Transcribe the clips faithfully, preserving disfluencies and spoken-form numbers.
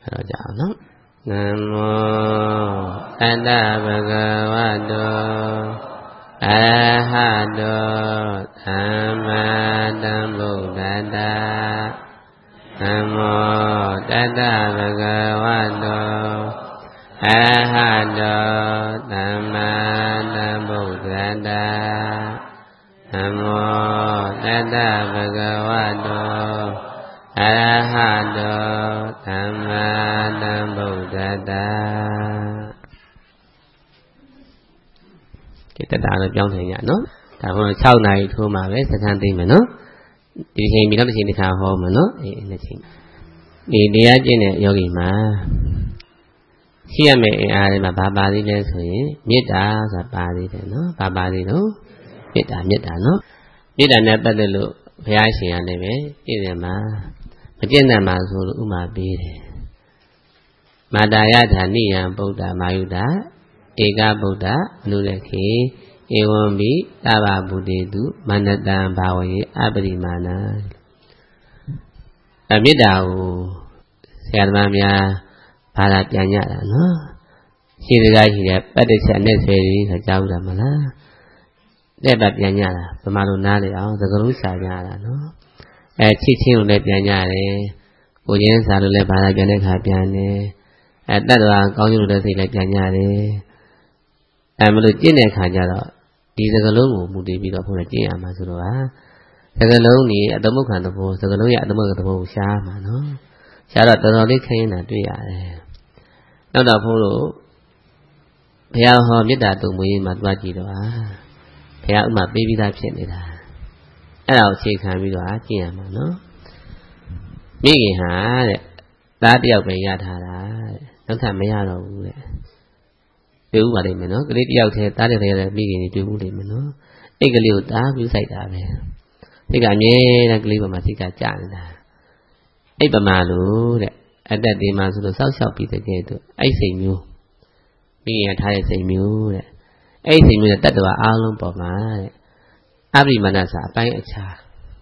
đó chào nó nam mô a đà bhagavato arahato sammasambuddhassa nam mô a đà bhagavato arahato sammasambuddhassa nam mô a đà bhagavato arahato sammasambuddhassa. Cái tất cả là trong thời gian nó, tại vì sau này thôi mà với sẽ sang tìm mà nó, thì hiện bị nó chỉ đi khảo hồ mà nó, thì là chỉ đi đi ở trên này yogi mà, khi mà ai mà ba ba đi lên rồi, biết đã là ba đi rồi nó, ba ba đi nó, biết đã biết đã nó, biết đã này bắt đầu lúc phải ai xin anh này vậy, cái gì mà, mà trên này mà rồi lúc mà biết, mà đại gia thành ni anh Buddha Mayuda Eka Buddha Nulekhi Ewambi Taba Buddhetu Manatan Bhawaye Abrimana. Ở biết đạo xe mà mẹ bà là chả nhạ là nó khi ra thì đẹp bắt được xe nên xe đi phải cháu là mà nó đẹp bạc chả nhạ là bà mà luôn na để áo rồi có lúc xả nhạ là nó ê chi chi luôn đẹp chả nhạ đấy cô nhớ xả luôn đẹp bà là chả nên khá chả nè ê tất là có những lúc thì đẹp chả nhạ đấy ê mà lúc chết này khá chả đó đi ra cái lúc ngủ một đi bị đó không là chết à mà rồi á cái lúc này ở đâu mất khả năng vô cái lúc này ở đâu mất khả năng vô xa mà nó xa là tôi nói đến khi là tuy à nó đào phong lũ theo họ biết đã tụng mùi mặt qua chỉ đó theo mà bí bí ta chuyện này là cái đầu chỉ khả bí đó chỉ là mà nó biết gì hả đã điều về nhà thà đã nó thành mấy đâu đấy tiêu vào đây mà nó cái điều thì ta điều thì là biết gì tiêu vào đây mà nó cái cái liều ta biết xảy ra về thì cả nhé là cái liều mà chỉ cả chạm là ấy bà mà luôn đấy anh ta đi mà rồi sáu sáu bị thế kia tụi ấy xì miu bây giờ thay xì miu đấy ấy xì miu là tất cả áo luôn bỏ má đấy áp đi mà là xả bay ở xa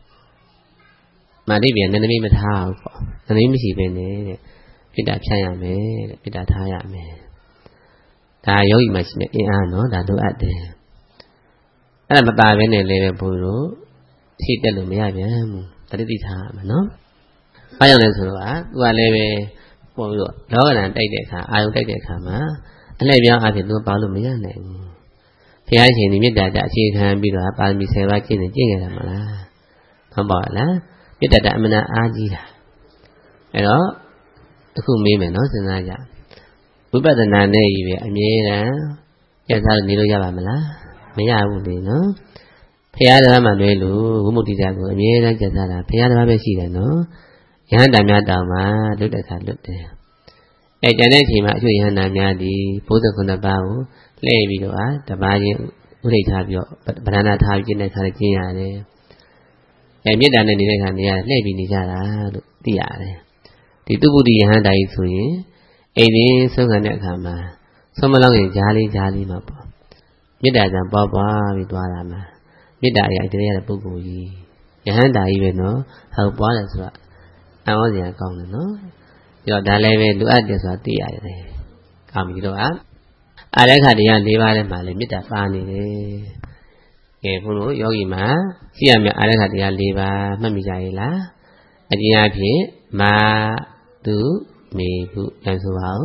mà đi biển nên nó mới thao nó mới mới chỉ về này biết đã thay à mẹ biết đã thay à mẹ ta yếu mà chỉ mẹ à nó đã đủ ăn đấy anh là bà bên này lấy bồi lúa thì cái lúa mấy ai biết ta đi đi thả mà nó bao nhiêu lần rồi á, qua đây về, bồi lúa, đó là đây để khả, ai cũng đây để khả mà, anh này bây giờ thì tôi bảo luôn mấy anh này, thì ai thì biết đã đã chia hai bây giờ bao nhiêu xe ba chia này chia ngày làm mà là, không bỏ là, biết đã đã mình là a gì là, cái đó, không mê mà nói gì là vậy, bữa bây giờ này này về anh nhé là, giờ sao đi đâu ra làm mà là, mấy ai cũng đi nó, thì ai đó mà về lúa, cũng một đi ra của anh nhé là giờ sao là, thì ai đó mà gì là nó Yahan Damya Dhamma lúc đại khả lúc đấy. Ê cho nên thì mà chú Yahan Damya đi bố tự không đạp báo lê vì đó á, đạp ba chứ ưu thị thạp dọ, banana thạp trên này khả là chi à đấy. Ê biết đàn này đi này khả này lê vì đi ra là tí à đấy. Thì tu bù đi Yahan Đại xuống nhé. Ê đi xuống khả này khả mà, xong mà lòng thì giá lý giá lý mà bỏ. Biết đàn rằng bỏ bỏ vì tòa là mà. Biết đàn vậy thì là bố cụ gì. Yahan Đại về nó, hầu bỏ là sao anh có gì còn nữa nó rồi đã lấy về đủ ăn được rồi tí à này cầm gì đâu á ai đấy khả đi ăn đi ba đấy mà lấy biết đã ba này đấy cái phụ nữ có gì mà khi mà ai đấy khả đi ăn đi ba mà mình dạy là anh đi ăn thì mà tứ mì phụ ăn số hảo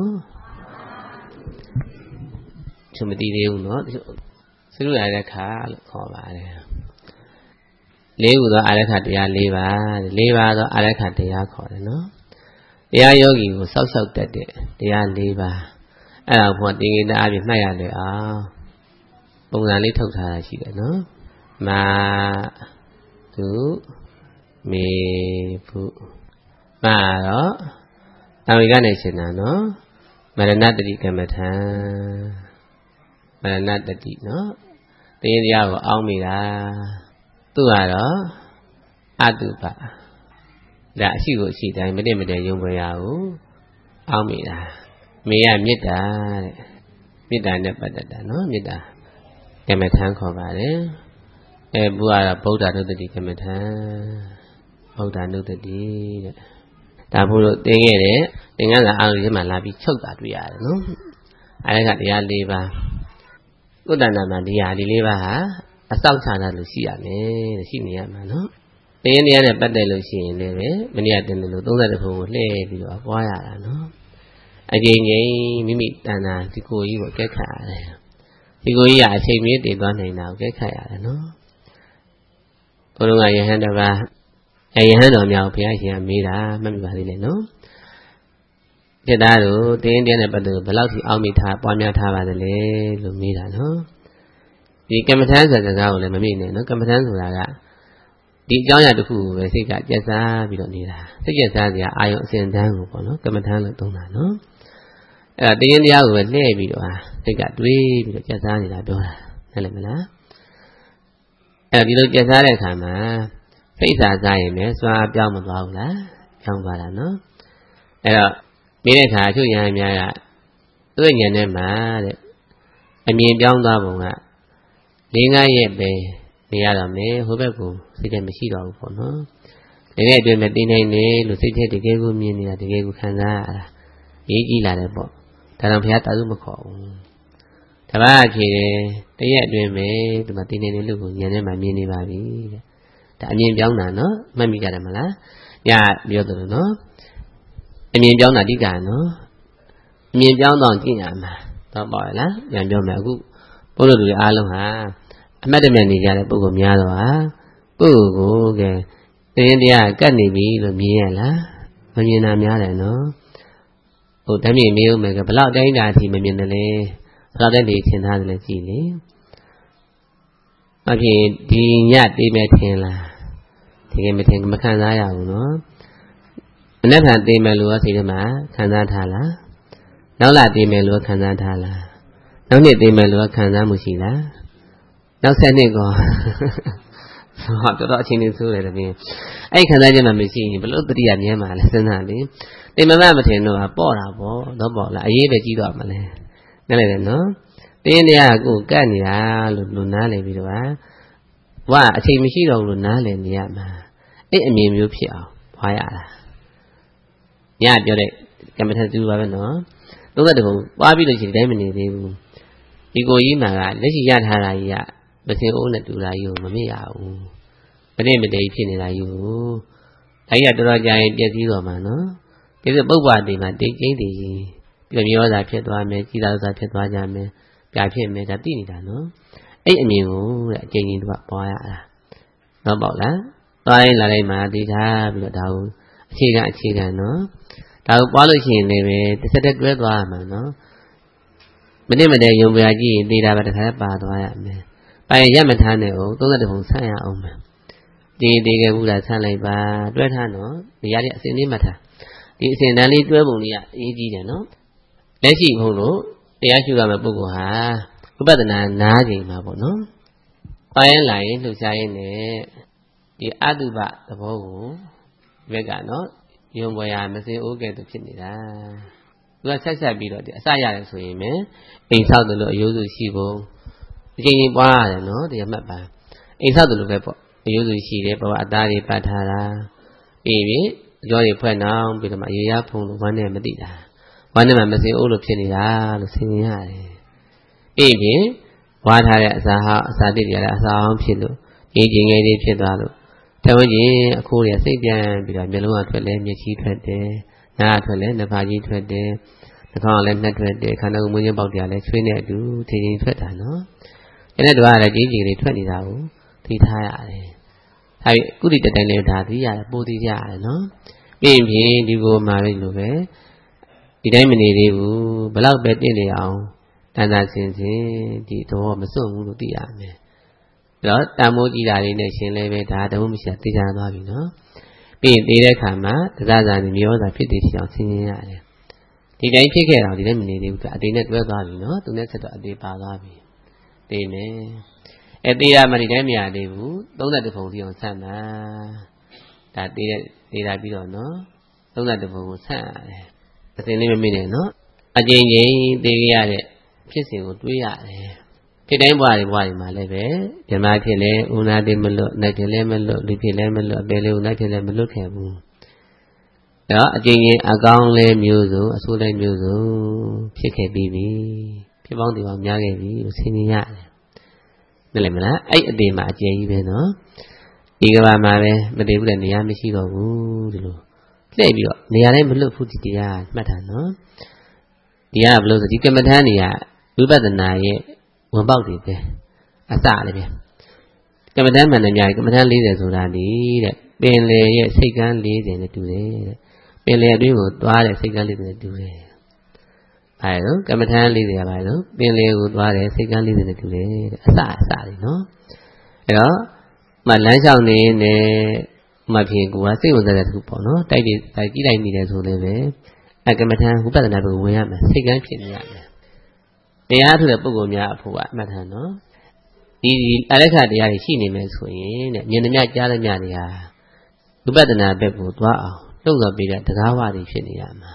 chúng mình đi đều nữa xin lỗi ai đấy khả khó bà này lấy của đó ai khảတရားလေးပါလေးပါတော့ai khảတရားခေါ်တယ်နော်တရားယောဂီကိုစောက်စောက်တက်တဲ့တရားလေးပါအဲ့ဒါဘုရားတင်ရင်အပြင်မှတ်ရတယ်အောင်ပုံစံလေးထုတ်ထားတာရှိတယ်နော်မာသူမေဖုမာတော့အဝိကနေရှင်းတာနော်မရဏတတိကမ္မထံမရဏတတိနော်တရားတရားကိုအောင်းမိတာသူကတော့အတုပဒါအရှိကိုအရှိတိုင်းမတည့်မတည့်ယုံပွဲရဘူးအောင်းမိတာမေရမေတ္တာတဲ့မေတ္တာနဲ့ပတ်သက်တာနော်မေတ္တာကမ္မထံခေါ်ပါတယ်အဲဘုရားကဗုဒ္ဓနုတ္တိကမ္မထံဗုဒ္ဓနုတ္တိတဲ့ဒါဘုလို့သင်ခဲ့တယ်သင်္ကန်းစာအာရုံထဲမှာလာပြီးချုပ်တာတွေ့ရတယ်နော်အဲဒါကတရား၄ပါးကုတ္တနာမှာတရားဒီ၄ပါးဟာအစောင့်ချတာလို့ရှိရမယ်ရှိနေရမှာနော်တရားတရားနဲ့ပတ်သက်လို့ရှိရင်လည်းပဲမနေ့ကတင်တယ်လို့၃၁ဘုံကိုလှည့်ပြီးတော့ပွားရတာနော်အကျဉ်းချင်းမိမိတဏ္ဍာဒီကိုကြီးကိုကဲခတ်ရတယ်ဒီကိုကြီးကအချိန်မီတည်သွားနိုင်တာကိုကဲခတ်ရတယ်နော်ဘုရားကယဟန်တပါးအဲယဟန်တော်များကိုဘုရားရှင်ကမေးတာမှတ်မိပါသေးတယ်နော်จิตသားတို့တင်းတင်းနဲ့ပတ်သက်လို့ဘယ်လောက်ထိအောက်မိထားပွားများထားပါသလဲလို့မေးတာနော်ဒီကမ္မထမ်းဆိုတဲ့စကားကိုလည်းမမေ့နဲ့နော်ကမ္မထမ်းဆိုတာကဒီအကြောင်းအရာတစ်ခုကိုပဲစိတ်ကကြက်စားပြီးတော့နေတာစိတ်ကြက်စားစရာအာယုံအစဉ်တန်းကိုပေါ့နော်ကမ္မထမ်းလို့သုံးတာနော်အဲ့ဒါတင်းတရားကိုပဲလှည့်ပြီးတော့စိတ်ကတွေးပြီးတော့ကြက်စားနေတာပြောတာနားလည်မလားအဲ့ဒီလိုကြက်စားတဲ့အခါမှာစိတ်စားစားရင်လည်းစွာပြောင်းမသွားဘူးလားပြောင်းသွားတာနော်အဲ့တော့ဒီတဲ့အခါအချို့ရဟန်းများကသူ့ဉာဏ်နဲ့မှတဲ့အမြင်ပြောင်းသွားပုံက၄-၅ရက်ပဲနေရတော့မယ်ဟိုဘက်ကိုစိတ်ထဲမရှိတော့ဘူးပေါ့နော်တကယ်အတွင်းမှာတင်းနိုင်နေလို့စိတ်ထဲတကယ်ကိုမြင်နေတာတကယ်ကိုခံစားရတာရေးကြည့်လာတယ်ပေါ့ဒါတော့ဘုရားတာစုမခေါ်ဘူးတပတ်အဖြစ်တယ်တရက်အတွင်းပဲဒီမှာတင်းနေနေလို့ကိုဉာဏ်နဲ့မှမြင်နေပါပြီတဲ့ဒါအမြင်ပြောင်းတာနော်မှတ်မိကြတယ်မလားညပြောတယ်လို့နော်အမြင်ပြောင်းတာအဓိကနော်အမြင်ပြောင်းတော့ကြည့်ရမှာတော့ပေါ့လားပြန်ပြောမယ်အခုဘုရားလူတွေအားလုံးဟာအမတ်တမဲ့နေကြတဲ့ပုဂ္ဂိုလ်များတော့ဟာပုဂ္ဂိုလ်ကိုကဲတင်းတရားကတ်နေပြီလို့မြင်ရလားမမြင်တာများတယ်နော်ဟိုတမ်းမြေမေးဦးမယ်ကဘလောက်တိုင်းတာအထိမမြင်တယ်လေဘလောက်တိုင်းနေထင်သားတယ်လေကြည့်လေအဖြစ်ဒီညတေးမဲ့ထင်လားတကယ်မထင်မခံစားရဘူးနော်မနေ့ကတေးမဲ့လို့စိတ်ထဲမှာခံစားထားလားနောက်လာတေးမဲ့လို့ခံစားထားလားနောက်နေ့တေးမဲ့လို့ခံစားမှုရှိလားနောက်ဆက်နှစ်ကောဟောတော်တော်အချင်းချင်းဆိုးတယ်တပင်းအဲ့ခံစားချက်မှမရှိရင်ဘလို့တတိယမြဲမှာလဲစဉ်းစားလေတေမမမထင်တော့ပေါ့တာပေါ့တော့ပေါ့လားအရေးပဲကြီးတော့မလဲနားလည်တယ်နော်တင်းတရားကိုကတ်နေတာလို့လူနားလည်ပြီးတော့ဝါအချိန်မရှိတော့ဘူးလို့နားလည်နေရမှာအဲ့အမြင်မျိုးဖြစ်အောင်ဖွာရတာညပြောတဲ့ကမ္မထသူပါပဲနော်သုံးသက်တဘုံပွားပြီးလို့ရှိရင်တိုင်းမနေသေးဘူးဒီကိုကြီးမှာကလက်ရှိရထားတာကြီးကမစင်အိုးနဲ့တူတာကြီးကိုမမေ့ရဘူးမနေ့မတည်းဖြစ်နေတာကြီးကိုဒါကြီးကတော်တော်ကြာရင်ပြည့်စည်တော့မှာနော်ဒီလိုပုပ္ပါတိမှာတိတ်ကျင်းတည်ကြီးပြမျောစာဖြစ်သွားမယ်ကြီးသာစာဖြစ်သွားကြမယ်ပြဖြစ်မယ်ဒါသိနေတာနော်အဲ့အမြင်ကိုတဲ့အကျဉ်းချင်းတို့ကပွားရတာတော့ပေါ့လားသွားရင်လာလိုက်မှာဒီထားပြီးတော့ဒါကိုအခြေခံအခြေခံနော်ဒါကိုပွားလို့ရှိရင်လည်းပဲတစ်ဆက်တည်းတွဲသွားရမှာနော်မနေ့မတည်းယုံပြကြည့်ရင်သိတာပဲတစ်ခါပါသွားရမယ်ပိုင်ရက်မထားနဲ့ဟုတ်သုံးသက်တဘုံဆန့်ရအောင်မယ်ဒီဒီကဘူးလားဆန့်လိုက်ပါတွဲထားနော်ဒီရတဲ့အစဉ်လေးမှတ်ထားဒီအစဉ်တန်းလေးတွဲပုံလေးကအရေးကြီးတယ်နော်လက်ရှိဘုံတို့တရားရှုရမယ့်ပုဂ္ဂိုလ်ဟာဥပဒနာနားချိန်မှာပေါ့နော်ပိုင်လာရင်လှုပ်ရှားရင်းနဲ့ဒီအတုပသဘောကိုဘက်ကနော်ယုံပေါ်ရမစင်အိုးကဲ့သို့ဖြစ်နေတာသူကဆက်ဆက်ပြီးတော့ဒီအစရတယ်ဆိုရင်ပဲအိမ်ဆောက်တယ်လို့အယိုးစုရှိဖို့အချင်းချင်းပွားရတယ်နော်ဒီအမှတ်ပါအိမ်ဆောက်တယ်လို့ပဲပေါ့အယိုးစုရှိတယ်ဘဝအသားတွေပတ်ထားတာပြီးပြီအကျော်တွေဖွဲ့နှောင်းပြီးတော့မှရေရဖုံလို့ဝမ်းနဲ့မသိတာဝမ်းနဲ့မှမစင်အိုးလို့ဖြစ်နေတာလို့ဆင်ញင်ရတယ်ပြီးပြီဝါထားတဲ့အစာဟာအစာတိတွေလည်းအစာအောင်ဖြစ်လို့ရေကျင်ငယ်လေးဖြစ်သွားလို့တဝင်းကြီးအခိုးတွေစိတ်ပြန်ပြီးတော့မျိုးလုံးကထွက်လဲမျက်ချီထွက်တယ်နားထွက်လဲနှာပါကြီးထွက်တယ်နှာခေါင်းလည်းနှက်ထွက်တယ်ခန္ဓာကိုယ်မွေးခြင်းပေါက်တရားလည်းချွေးနေအတူထင်ထင်ထွက်တာနော်ဒီနေ့တော့လည်းကြီးကြီးလေးထွက်နေတာကိုသိထားရတယ်အဲဒီကုသတတိုင်လေးဒါသိရတယ်ပို့သိရတယ်နော်ပြီးရင်ဒီကိုမှလည်းလိုပဲဒီတိုင်းမနေသေးဘူးဘလောက်ပဲတင့်နေအောင်တန်တာစင်စင်ဒီတော့မစွန့်ဘူးလို့သိရမယ်တော့တန်မိုးကြည့်တာလေးနဲ့ရှင်လည်းပဲဒါတမိုးမရှိတာသိကြသွားပြီနော်ပြီးရင်သေးတဲ့ခါမှာသဇာဇာနေမျိုးသာဖြစ်တည်ဖြစ်အောင်ဆင်ញင်ရတယ်ဒီတိုင်းဖြစ်ခဲ့တော့ဒီတိုင်းမနေသေးဘူးသူအတေနဲ့တွဲသွားပြီနော်သူနဲ့ဆက်တော့အတေပါသွားပြီတေးမယ်အဲတေးရမှဒီတိုင်းမရသေးဘူးသုံးသက်တဘုံစီအောင်ဆန့်တာဒါတေးတဲ့တေးတာပြီးတော့နော်သုံးသက်တဘုံကိုဆန့်ရတယ်အစဉ်လေးမမေ့နဲ့နော်အကျဉ်းချင်းတေးရတဲ့ဖြစ်စဉ်ကိုတွေးရတယ်ဖြစ်တိုင်းဘွားတွေဘွားတွေမှာလည်းပဲဓမ္မဖြစ်လဲဥနာတိမလွတ်နိုင်ဖြစ်လဲမလွတ်လူဖြစ်လဲမလွတ်အပေလေးဥနာဖြစ်လဲမလွတ်ခဲ့ဘူး đó chuyện gì à con lên nhiều rồi số lên nhiều rồi phía kề bì bì phía bóng thì bằng nhà kề bì xin đi nhá nên là mình á ấy ở đây mà chơi về nó đi cái bà mà về mà để cái này mới chỉ có u rồi lấy bị này này mình lúc phụ thì à mà thằng nó đi à bây giờ chỉ cái mà thằng này à đối với thằng này muốn bao thì thế à sao đấy cái mà thằng mà này cái mà thằng lấy để rồi là đi đấy bên lề xây cái lấy để này tu đấy bên lề đối của toa để xây cái lấy để tu đấy phải đó cái mà thằng lấy để phải đó bên lề của toa để xây cái lấy để tu đấy à sao sao đấy nó đó mà lái sau này nè mà phiền của nó xây một giờ thuộc bỏ nó tại vì tại cái này mình là rồi này về à cái mà thằng cũng bắt đầu là vừa mà xây cái phiền nhạt này để á thôi là bao gồm nhà phụ ạ mà thằng nó đi ở đây khác thì ai chỉ này mới rồi nè nhìn nó nhạt giá nó nhạt thì à cũng bắt đầu là bẹp của toa lúc rồi bị là tất cả hoa thì phiền nhạt mà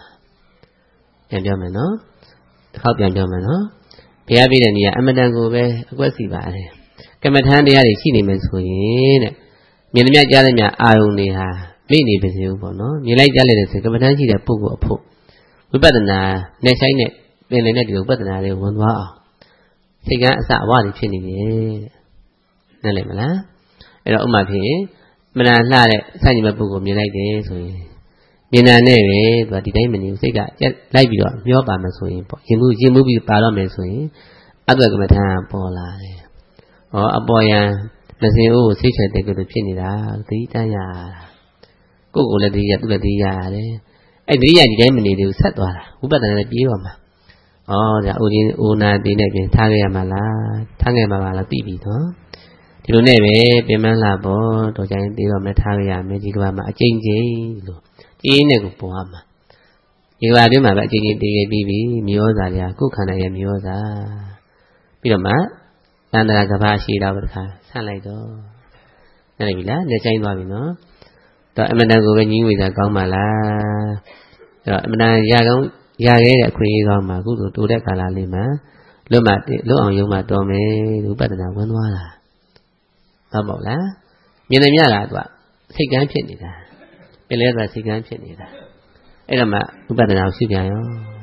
làm cho mà nó không làm cho mà nó bây giờ bây giờ nhà anh đang ngồi về quét xì bà này cái mà thằng này chỉ này mới rồi nè nhìn nó giá nó nhạt ai cũng đi ha mấy này bây giờ bọn nó nhìn lại giá lên thì cái mà thằng chỉ là phụ của phụ cũng bắt đầu là này sai này bên này này được bắt đầu là đều muốn hóa thì cái xã hóa thì chuyện gì nên là mà lá rồi ông mà thì mình là la đấy sao như mà bố của mình này thế rồi mình là này về và đi đây mình yêu thích cả chắc lại bị rồi nhớ bà mà rồi chỉ muốn chỉ muốn bị bà đó mình rồi áp lực mà thà bỏ lại ở ở bồi à là gì ô xí chơi để cái chuyện gì đó tí ta nhà cô cô là đi nhà tôi là đi nhà đấy anh đi nhà thì đấy mình đều sát vào cũng bắt đầu là biết mà ờ dạ u đi u na đi này bên thang nghe mà là thang nghe mà là tí bị đó thì lúc này về bên mà là bỏ đồ chơi đi vào mấy thang nghe mấy gì qua mà chính gì rồi chính này cũng bỏ mà nhưng mà nếu mà bạn chính đi cái bị bị miêu ra thì cũng khả năng miêu ra bây giờ mà đang là cái ba xí đâu được cả sang lại đó này bị lá để chơi vào bị nó rồi em đang ngồi bên những người già con mà là rồi em đang ra con ra cái là khuyên con mà cũng tụi đấy cả là liền mà lúc mà lúc ông dùng mà tôi mới lúc bắt đầu quên qua là tao bảo lá như này nhá là tụi thích cái chuyện gì cả cái lẽ là thích cái chuyện gì cả ấy là mà lúc bắt đầu suy nghĩ đó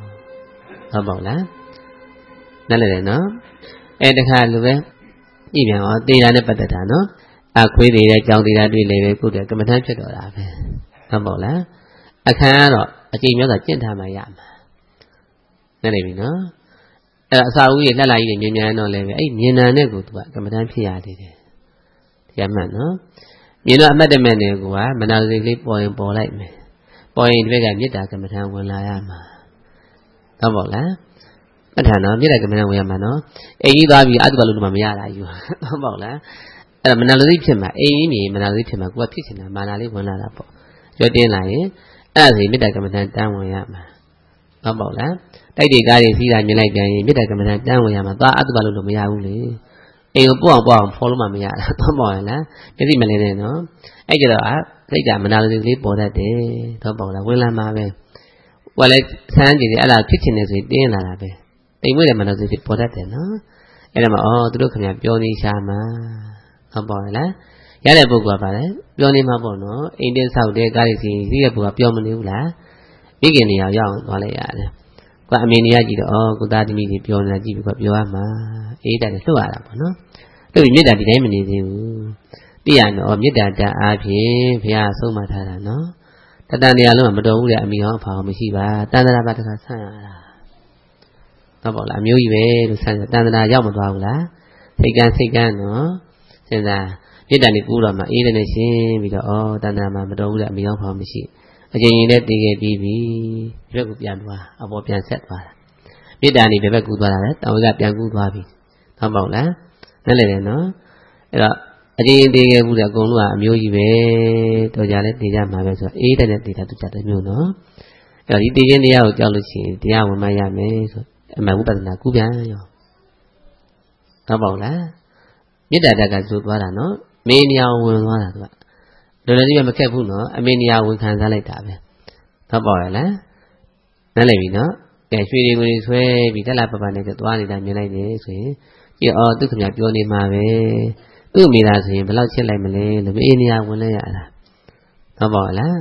tao bảo láนั่นแหละเนาะအဲတခါလိုပဲကြည့်ပြန်အောင်တေးတာနဲ့ပတ်သက်တာเนาะအခွေးတွေတဲ့ကြောင်တေးတာတွေ့လေပဲကိုယ်တည်းကမ္မထမ်းဖြစ်တော့တာပဲဟုတ်ပေါ့လားအခန်းကတော့အချိန်မျိုးဆိုကျင့်ထားမှရမှာနဲ့နေပြီနော်အဲ့တော့အစာအုပ်ကြီးလှက်လာကြီးတွေမြင်မြန်တော့လည်းပဲအဲ့မြင်နာနဲ့ကိုသူကကမ္မထမ်းဖြစ်ရသေးတယ်တရားမှန်နော်မြင်တော့အမှတ်တမဲ့နဲ့ကိုကမနာစိတ်လေးပေါ်ရင်ပေါ်လိုက်မယ်ပေါ်ရင်ဒီဘက်ကမေတ္တာကမ္မထမ်းဝင်လာရမှာဟုတ်ပေါ့လားအထာနော်မြစ်တဲ့ကမ္မထဝင်ရမှာနော်အိမ်ကြီးသွားပြီးအတုကလို့မှမရတာယူဟုတ်ပေါ့လားအဲ့တော့မနာလိုစိတ်ဖြစ်မှာအိမ်ကြီးနေမနာလိုစိတ်ဖြစ်မှာကိုကဖြစ်နေတာမာနာလေးဝင်လာတာပေါ့ရွတ်တင်းလာရင်အဲ့ဒါစီမြစ်တဲ့ကမ္မထတန်းဝင်ရမှာဟုတ်ပေါ့လားတိုက်တွေကားတွေစီးတာမြင်လိုက်ပြန်ရင်မြစ်တဲ့ကမ္မထတန်းဝင်ရမှာသွားအတုကလို့လို့မရဘူးလေအိမ်ကိုပို့အောင်ပို့အောင်ဖော်လို့မှမရတာဟုတ်ပေါ့လားမျက်စိမလင်းနဲ့နော်အဲ့ကြတော့စိတ်ကမနာလိုစိတ်လေးပေါ်တတ်တယ်ဟုတ်ပေါ့လားဝင်လာမှာပဲဟိုလည်းဆန်းကြည့်တယ်အဲ့ဒါဖြစ်ချင်တယ်ဆိုရင်တင်းလာတာပဲအိမ်မွေးတယ်မနာလိုစိတ်ပေါ်တတ်တယ်နော်အဲ့ဒါမှအော်သူတို့ခင်ဗျာပြောနေရှာမှာဟုတ်ပါလားရတဲ့ပုဂ္ဂိုလ်ကပါလေပြောနေမှာပေါ့နော်အိမ်တင်းဆောက်တဲ့ကားတွေစီစီးတဲ့ပုဂ္ဂိုလ်ကပြောမနေဘူးလားမိခင်နေရာရောက်သွားလိုက်ရတယ်ကိုအမေနေရာကြည့်တော့အော်ကိုသားသမီးတွေပြောနေတာကြည့်ပြီးတော့ပြောရမှာအေးတယ်လှုပ်ရတာပေါ့နော်လှုပ်ပြီးမေတ္တာဒီတိုင်းမနေသေးဘူးသိရတော့မေတ္တာတအားဖြင့်ဘုရားဆုံးမထားတာနော်တတန်တရားလုံးကမတော်ဘူးတဲ့အမိဟောအဖောင်မရှိပါတန်တရာပါတခါဆန့်ရတာဟုတ်ပါလားအမျိုးကြီးပဲလို့ဆန့်တန်တရာရောက်မသွားဘူးလားစိတ်ကန်းစိတ်ကန်းနော်စဉ်းစားမေတ္တာနဲ့ပူတော့မှအေးတယ်နဲ့ရှင်းပြီးတော့အော်တန်တရာမှာမတော်ဘူးတဲ့အမိဟောအဖောင်မရှိအချိန်ရင်လည်းတည်ခဲ့ပြီးပြီဒီဘက်ကိုပြန်သွားအပေါ်ပြန်ဆက်သွားတာမေတ္တာနေဒီဘက်ကူသွားတာလေတောင်ဝေကပြန်ကူသွားပြီဟုတ်ပါ့လားနားလည်တယ်နော်အဲ့တော့အချိန်တည်ခဲ့ဘူးတဲ့အကုန်လုံးကအမျိုးကြီးပဲတော်ကြလဲတည်ကြမှာပဲဆိုတော့အေးတဲ့နဲ့တည်တာသူကြတဲ့မျိုးနော်အဲ့တော့ဒီတည်ခြင်းတရားကိုကြောက်လို့ရှိရင်တရားဝင်မရမယ်ဆိုအမှန်ဝိပဿနာကူပြန်ရောဟုတ်ပါ့လားမေတ္တာတက်ကဇိုးသွားတာနော်မင်းနေရာဝင်သွားတာသူကတော်တော်ကြီးမခက်ဘူးနော်အမေနေရာဝင်ခံစားလိုက်တာပဲဟုတ်ပါရဲ့လားနားလည်ပြီနော်ကဲရွှေတွေကိုတွေဆွဲပြီးတက်လာပပနဲ့သွားနေတာမြင်လိုက်တယ်ဆိုရင်ကြည့်အော်သူခင်ဗျာပြောနေမှာပဲသူ့မိသားဆိုရင်ဘယ်လောက်ချစ်လိုက်မလဲလို့မေးနေရာဝင်လဲရတာဟုတ်ပါရဲ့လား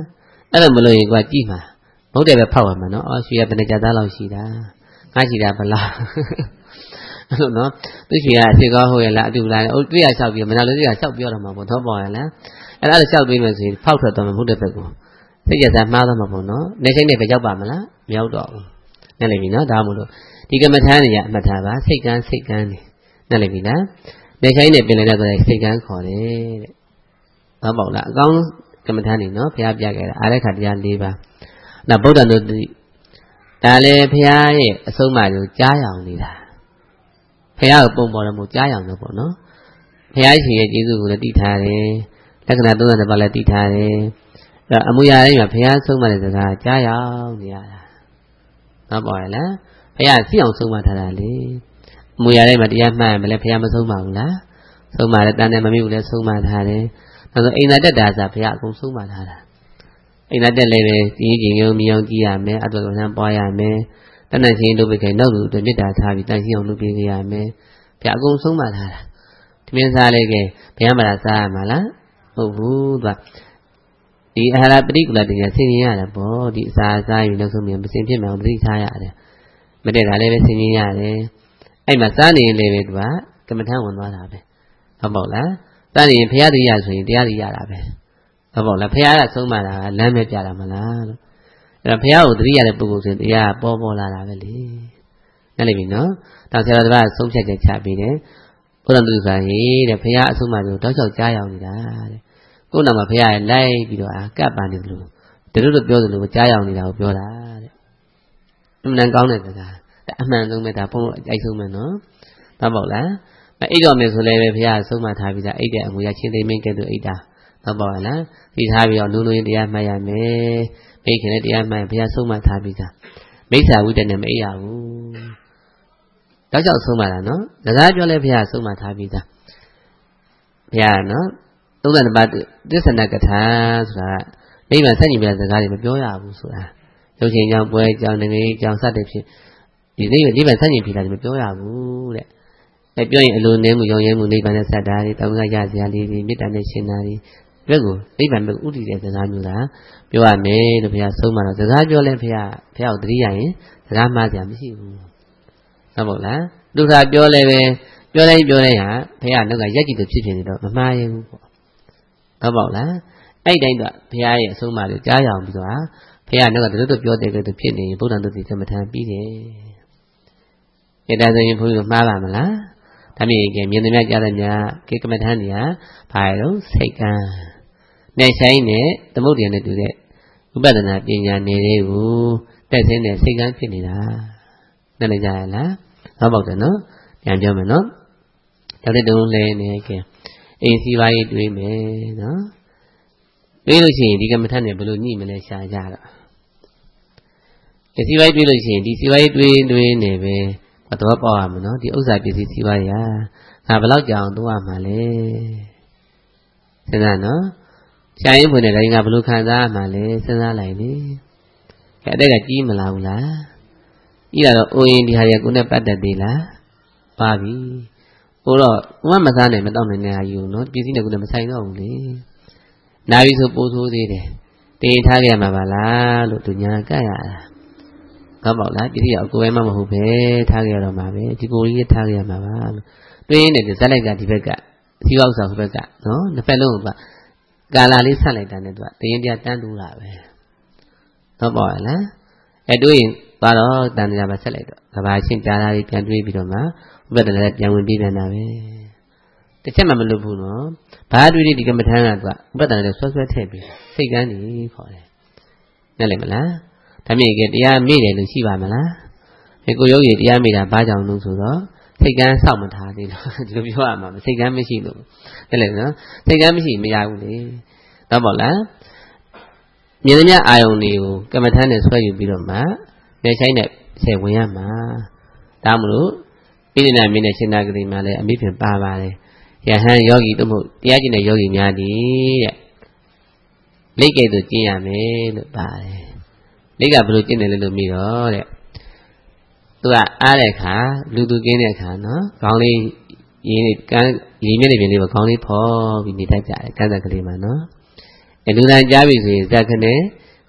အဲ့လိုမလို့ရင်ကွာကြည့်မှာမဟုတ်တယ်ပဲဖောက်ရမှာနော်အော်ရွှေရဘယ်နှကြသားလောက်ရှိတာငါရှိတာဗလားအဲ့လိုနော်သူရွှေကအစ်ကောဟုတ်ရလားအတူလားအိုးတွေ့ရလျှောက်ပြီးမနာလို့တွေ့ရလျှောက်ပြောတော့မှာပေါ့တော့ပေါ့ရလားအဲ့ဒါလည်းလျှောက်ပေးမယ်ဆိုရင်ဖောက်ထွက်တော့မှာမဟုတ်တဲ့ဘက်ကိုစိတ်ကြစားမှားတော့မှာပေါ့နော်နေဆိုင်နဲ့ပဲရောက်ပါမလားမရောက်တော့ဘူးနဲ့လိမ့်ပြီနော်ဒါမှမဟုတ်ဒီကမ္မထာနေရအမှတ်ထားပါစိတ်ကန်းစိတ်ကန်းနေနဲ့လိမ့်ပြီလားနေဆိုင်နဲ့ပြင်လိုက်တော့စိတ်ကန်းခေါ်တယ်တဲ့ဘာပေါ့လားအကောင်းကမ္မထာနေနော်ဘုရားပြခဲ့တာအားရခတရား၄ပါးနောက်ဗုဒ္ဓတို့ဒါလည်းဘုရားရဲ့အဆုံးအမကိုကြားရအောင်နေတာဘုရားကိုပုံပေါ်တယ်မို့ကြားရအောင်လို့ပေါ့နော်ဘုရားရှင်ရဲ့ကျေးဇူးကိုလည်းတည်ထားတယ်လက္ခဏာသုံးဆယ်ပါးလည်းတည်ထားတယ်အဲ့အမှုရာတိုင်းမှာဘုရားဆုံးမတဲ့စကားကြားရအောင်နေရတာဟုတ်ပါရဲ့လားဘုရားသိအောင်ဆုံးမထားတာလေအမှုရာတိုင်းမှာတရားမှန်မလဲဘုရားမဆုံးမဘူးလားဆုံးမတယ်တန်တယ်မမိဘူးလဲဆုံးမထားတယ်ဒါဆိုအိမ်သာတက်တာဆိုဘုရားအကုန်ဆုံးမထားတာအိမ်သာတက်လည်းပဲဒီကြီးရုံမြောင်ကြည့်ရမယ်အတူတူဆန်းပွားရမယ်တဏ္ဍချင်းလုပ်ပြီးခိုင်နောက်လူတွေမေတ္တာထားပြီးတန်ရှင်းအောင်လုပ်ပေးရမယ်ဘုရားအကုန်ဆုံးမထားတာဒီမင်းစားလေးကဘုရားမလားစားရမှာလားဟုတ်ဘူးသူကဒီအာဟာရပရိကုလတရားဆင်ញင်ရတယ်ပေါ့ဒီအစာအစာယူလို့ဆိုမြင်မစင်ဖြစ်မှအောင်သိထားရတယ်မတည့်တာလည်းပဲဆင်ញင်ရတယ်အဲ့မှာစားနေရင်လည်းပဲသူကကမ္မထမ်းဝင်သွားတာပဲဟုတ်ပေါ့လားစားနေရင်ဘုရားတရားဆိုရင်တရားရတာပဲဟုတ်ပေါ့လားဘုရားကဆုံးမတာလမ်းပဲပြတာမလားလို့အဲ့တော့ဘုရားကိုသတိရတဲ့ပုဂ္ဂိုလ်ဆိုရင်တရားပေါ်ပေါ်လာတာပဲလေနားလည်ပြီနော်ဒါဆရာတော်ကဆုံးဖြတ်ချက်ချပြီးတယ်ဘုရားသူဆိုရင်တဲ့ဘုရားအဆုံးအမကိုတောက်လျှောက်ကြားရောက်နေတာတဲ့ကိုယ်နာမှာဘုရားရဲ့လိုက်ပြီးတော့အာကပ်ပါနေတယ်လို့တတို့တို့ပြောသလိုကြားရောက်နေတာကိုပြောတာတဲ့အမှန်ကောင်းတဲ့စကားအမှန်ဆုံးပဲဒါဘုန်းတော်အိုက်ဆုံးပဲနော်သဘောပေါက်လားအိတ်တော်မယ်ဆိုလည်းပဲဘုရားအဆုံးအမထားပြီးသားအိတ်တဲ့အမူအရာချင်းသိမ့်မင်းကဲ့သို့အိတ်တာသဘောပေါက်လားပြီးထားပြီးတော့နုံနုံရင်တရားမှတ်ရမယ်မိခင်လည်းတရားမှတ်ဘုရားဆုံးအမထားပြီးသားမိစ္ဆာဝိတ္တနဲ့မအိပ်ရဘူးတောက်လျှောက်ဆုံးမတာနော်စကားပြောလဲဘုရားဆုံးမထားပြီးသားဘုရားနော်သုံးဆယ်နှစ်ပါးသစ္ဆနကထာဆိုတာနိဗ္ဗာန်ဆက်ညီပြတဲ့စကားတွေမပြောရဘူးဆိုတာရုပ်ရှင်ကြောင့်ပွဲကြောင့်ငရေကြောင့်စတဲ့ဖြစ်ဒီနိဗ္ဗာန်နိဗ္ဗာန်ဆက်ညီပြတာတွေမပြောရဘူးတဲ့အဲပြောရင်အလိုနည်းမှုရောင်းရဲမှုနိဗ္ဗာန်နဲ့ဆက်တာတွေတောင်းကရစရာလေးတွေမေတ္တာနဲ့ရှင်းတာတွေဘက်ကိုနိဗ္ဗာန်ဘက်ဥတည်တဲ့စကားမျိုးလားပြောရမယ်လို့ဘုရားဆုံးမတော့စကားပြောလဲဘုရားဘုရားကိုသတိရရင်စကားမှားစရာမရှိဘူးဟုတ်ပါလားဒုက္ခပြောလဲပဲပြောလိုက်ပြောလိုက်ဟာဘုရားနောက်ကရက်ကြည့်သူဖြစ်ဖြစ်နေတော့မမှားရဘူးပေါ့ဟုတ်ပါလားအဲ့တိုင်းတော့ဘုရားရဲ့အဆုံးအမကိုကြားရအောင်ပြီးတော့ဘုရားနောက်ကတို့တို့ပြောတဲ့ကဲသူဖြစ်နေဗုဒ္ဓံတို့ဒီကမ္မထံပြီးတယ်အဲ့ဒါဆိုရင်ဘုန်းကြီးတို့မှားပါမလားဒါမြင်ရင်မြင်သမျှကြားသမျှကေကမ္မထံနေဟာဘာလို့စိတ်ကံနဲ့ဆိုင်နဲ့သမုဒ္ဒရာနဲ့တူတဲ့ဥပဒနာပညာနေလေးကိုတက်ဆင်းတဲ့စိတ်ကံဖြစ်နေတာနားလည်ကြရလားဟုတ်ပါ့တယ်နော်ပြန်ပြောမယ်နော်ဒါတဲ့တုံးလဲနေကဲအိမ်စီပါးကြီးတွေးမယ်နော်တွေးလို့ရှိရင်ဒီကမ္မထနဲ့ဘယ်လိုညှိမလဲရှားကြတော့ဒီစီပါးကြီးတွေးလို့ရှိရင်ဒီစီပါးကြီးတွေးတွေးနေပဲတော့ပေါ့ရမယ်နော်ဒီဥစ္စာပစ္စည်းစီပါးရာငါဘယ်လောက်ကြာအောင်သုံးရမှာလဲစဉ်းစားနော်ရှားရင်ဖွင့်တဲ့တိုင်းငါဘယ်လိုခံစားရမှာလဲစဉ်းစားလိုက်လေအဲ့တဲ့ကကြီးမလားဘူးလားကြီးတာတော့အိုးရင်ဒီဟာတွေကကိုယ်နဲ့ပတ်သက်သေးလားပါပြီဟိုတော့ဘုမမစားနိုင်မတော့နိုင်တဲ့ဟာယူနော်ပစ္စည်းနဲ့ကိုယ်နဲ့မဆိုင်တော့ဘူးလေနာပြီဆိုပိုးဆိုးသေးတယ်တင်ထားခဲ့ရမှာပါလားလို့သူညာကပ်ရတာဟုတ်ပါလားပစ္စည်းကအကိုယ်ပဲမဟုတ်ပဲထားခဲ့ရတော့မှာပဲဒီကိုကြီးထားခဲ့ရမှာပါလို့တွင်းနေတဲ့ဇက်လိုက်ကဒီဘက်ကစီပေါက်ဆောင်ဟိုဘက်ကနော်နှစ်ဖက်လုံးကကာလာလေးဆက်လိုက်တာနဲ့သူကတရင်ပြတန်းတူးတာပဲဟုတ်ပါလားအဲတွေးရင်ပါတော့တန်တရားမှာဆက်လိုက်တော့ကဘာရှင်းကြားတာကြီးပြန်တွေးပြီးတော့မှဥပဒနာလည်းပြန်ဝင်ပြီးပြန်တာပဲတစ်ချက်မှမလွတ်ဘူးနော်ဘာတွေးဒီကမ္မထမ်းကသူကဥပဒနာလည်းဆွဲဆွဲထည့်ပြီးစိတ်ကန်းနေခေါ်တယ်နားလည်မလားဒါမြင်ကြတရားမေ့တယ်လို့ရှိပါမလားဒီကိုယောဂီတရားမေ့တာဘာကြောင့်လို့ဆိုတော့စိတ်ကန်းစောက်မထားသေးလို့ဒီလိုပြောရမှာစိတ်ကန်းမရှိလို့နားလည်နော်စိတ်ကန်းမရှိမရဘူးလေတော့ပေါ့လားမြင်သမျှအာယုန်တွေကိုကမ္မထမ်းနဲ့ဆွဲယူပြီးတော့မှနေဆိုင်နဲ့ဆယ်ဝင်ရမှာဒါမလို့ဣဒိနာမင်းနဲ့ရှင်နာဂတိမှာလည်းအမိဖြင့်ပါပါတယ်ယဟန်ယောဂီတို့မို့တရားကျင့်တဲ့ယောဂီများဒီတဲ့လိတ်ကဲ့သို့ကျင့်ရမယ်လို့ပါတယ်လိတ်ကဘယ်လိုကျင့်တယ်လဲလို့မိတော့တဲ့သူကအားတဲ့အခါလူသူကင်းတဲ့အခါနော်ခေါင်းလေးရင်းနေကန်းရင်းမြစ်နေပြင်လေးပေါ့ခေါင်းလေးဖော်ပြီးနေတတ်ကြတယ်ကန်းသက်ကလေးမှာနော်အဲလူတိုင်းကြားပြီဆိုရင်ဇက်ခနဲ့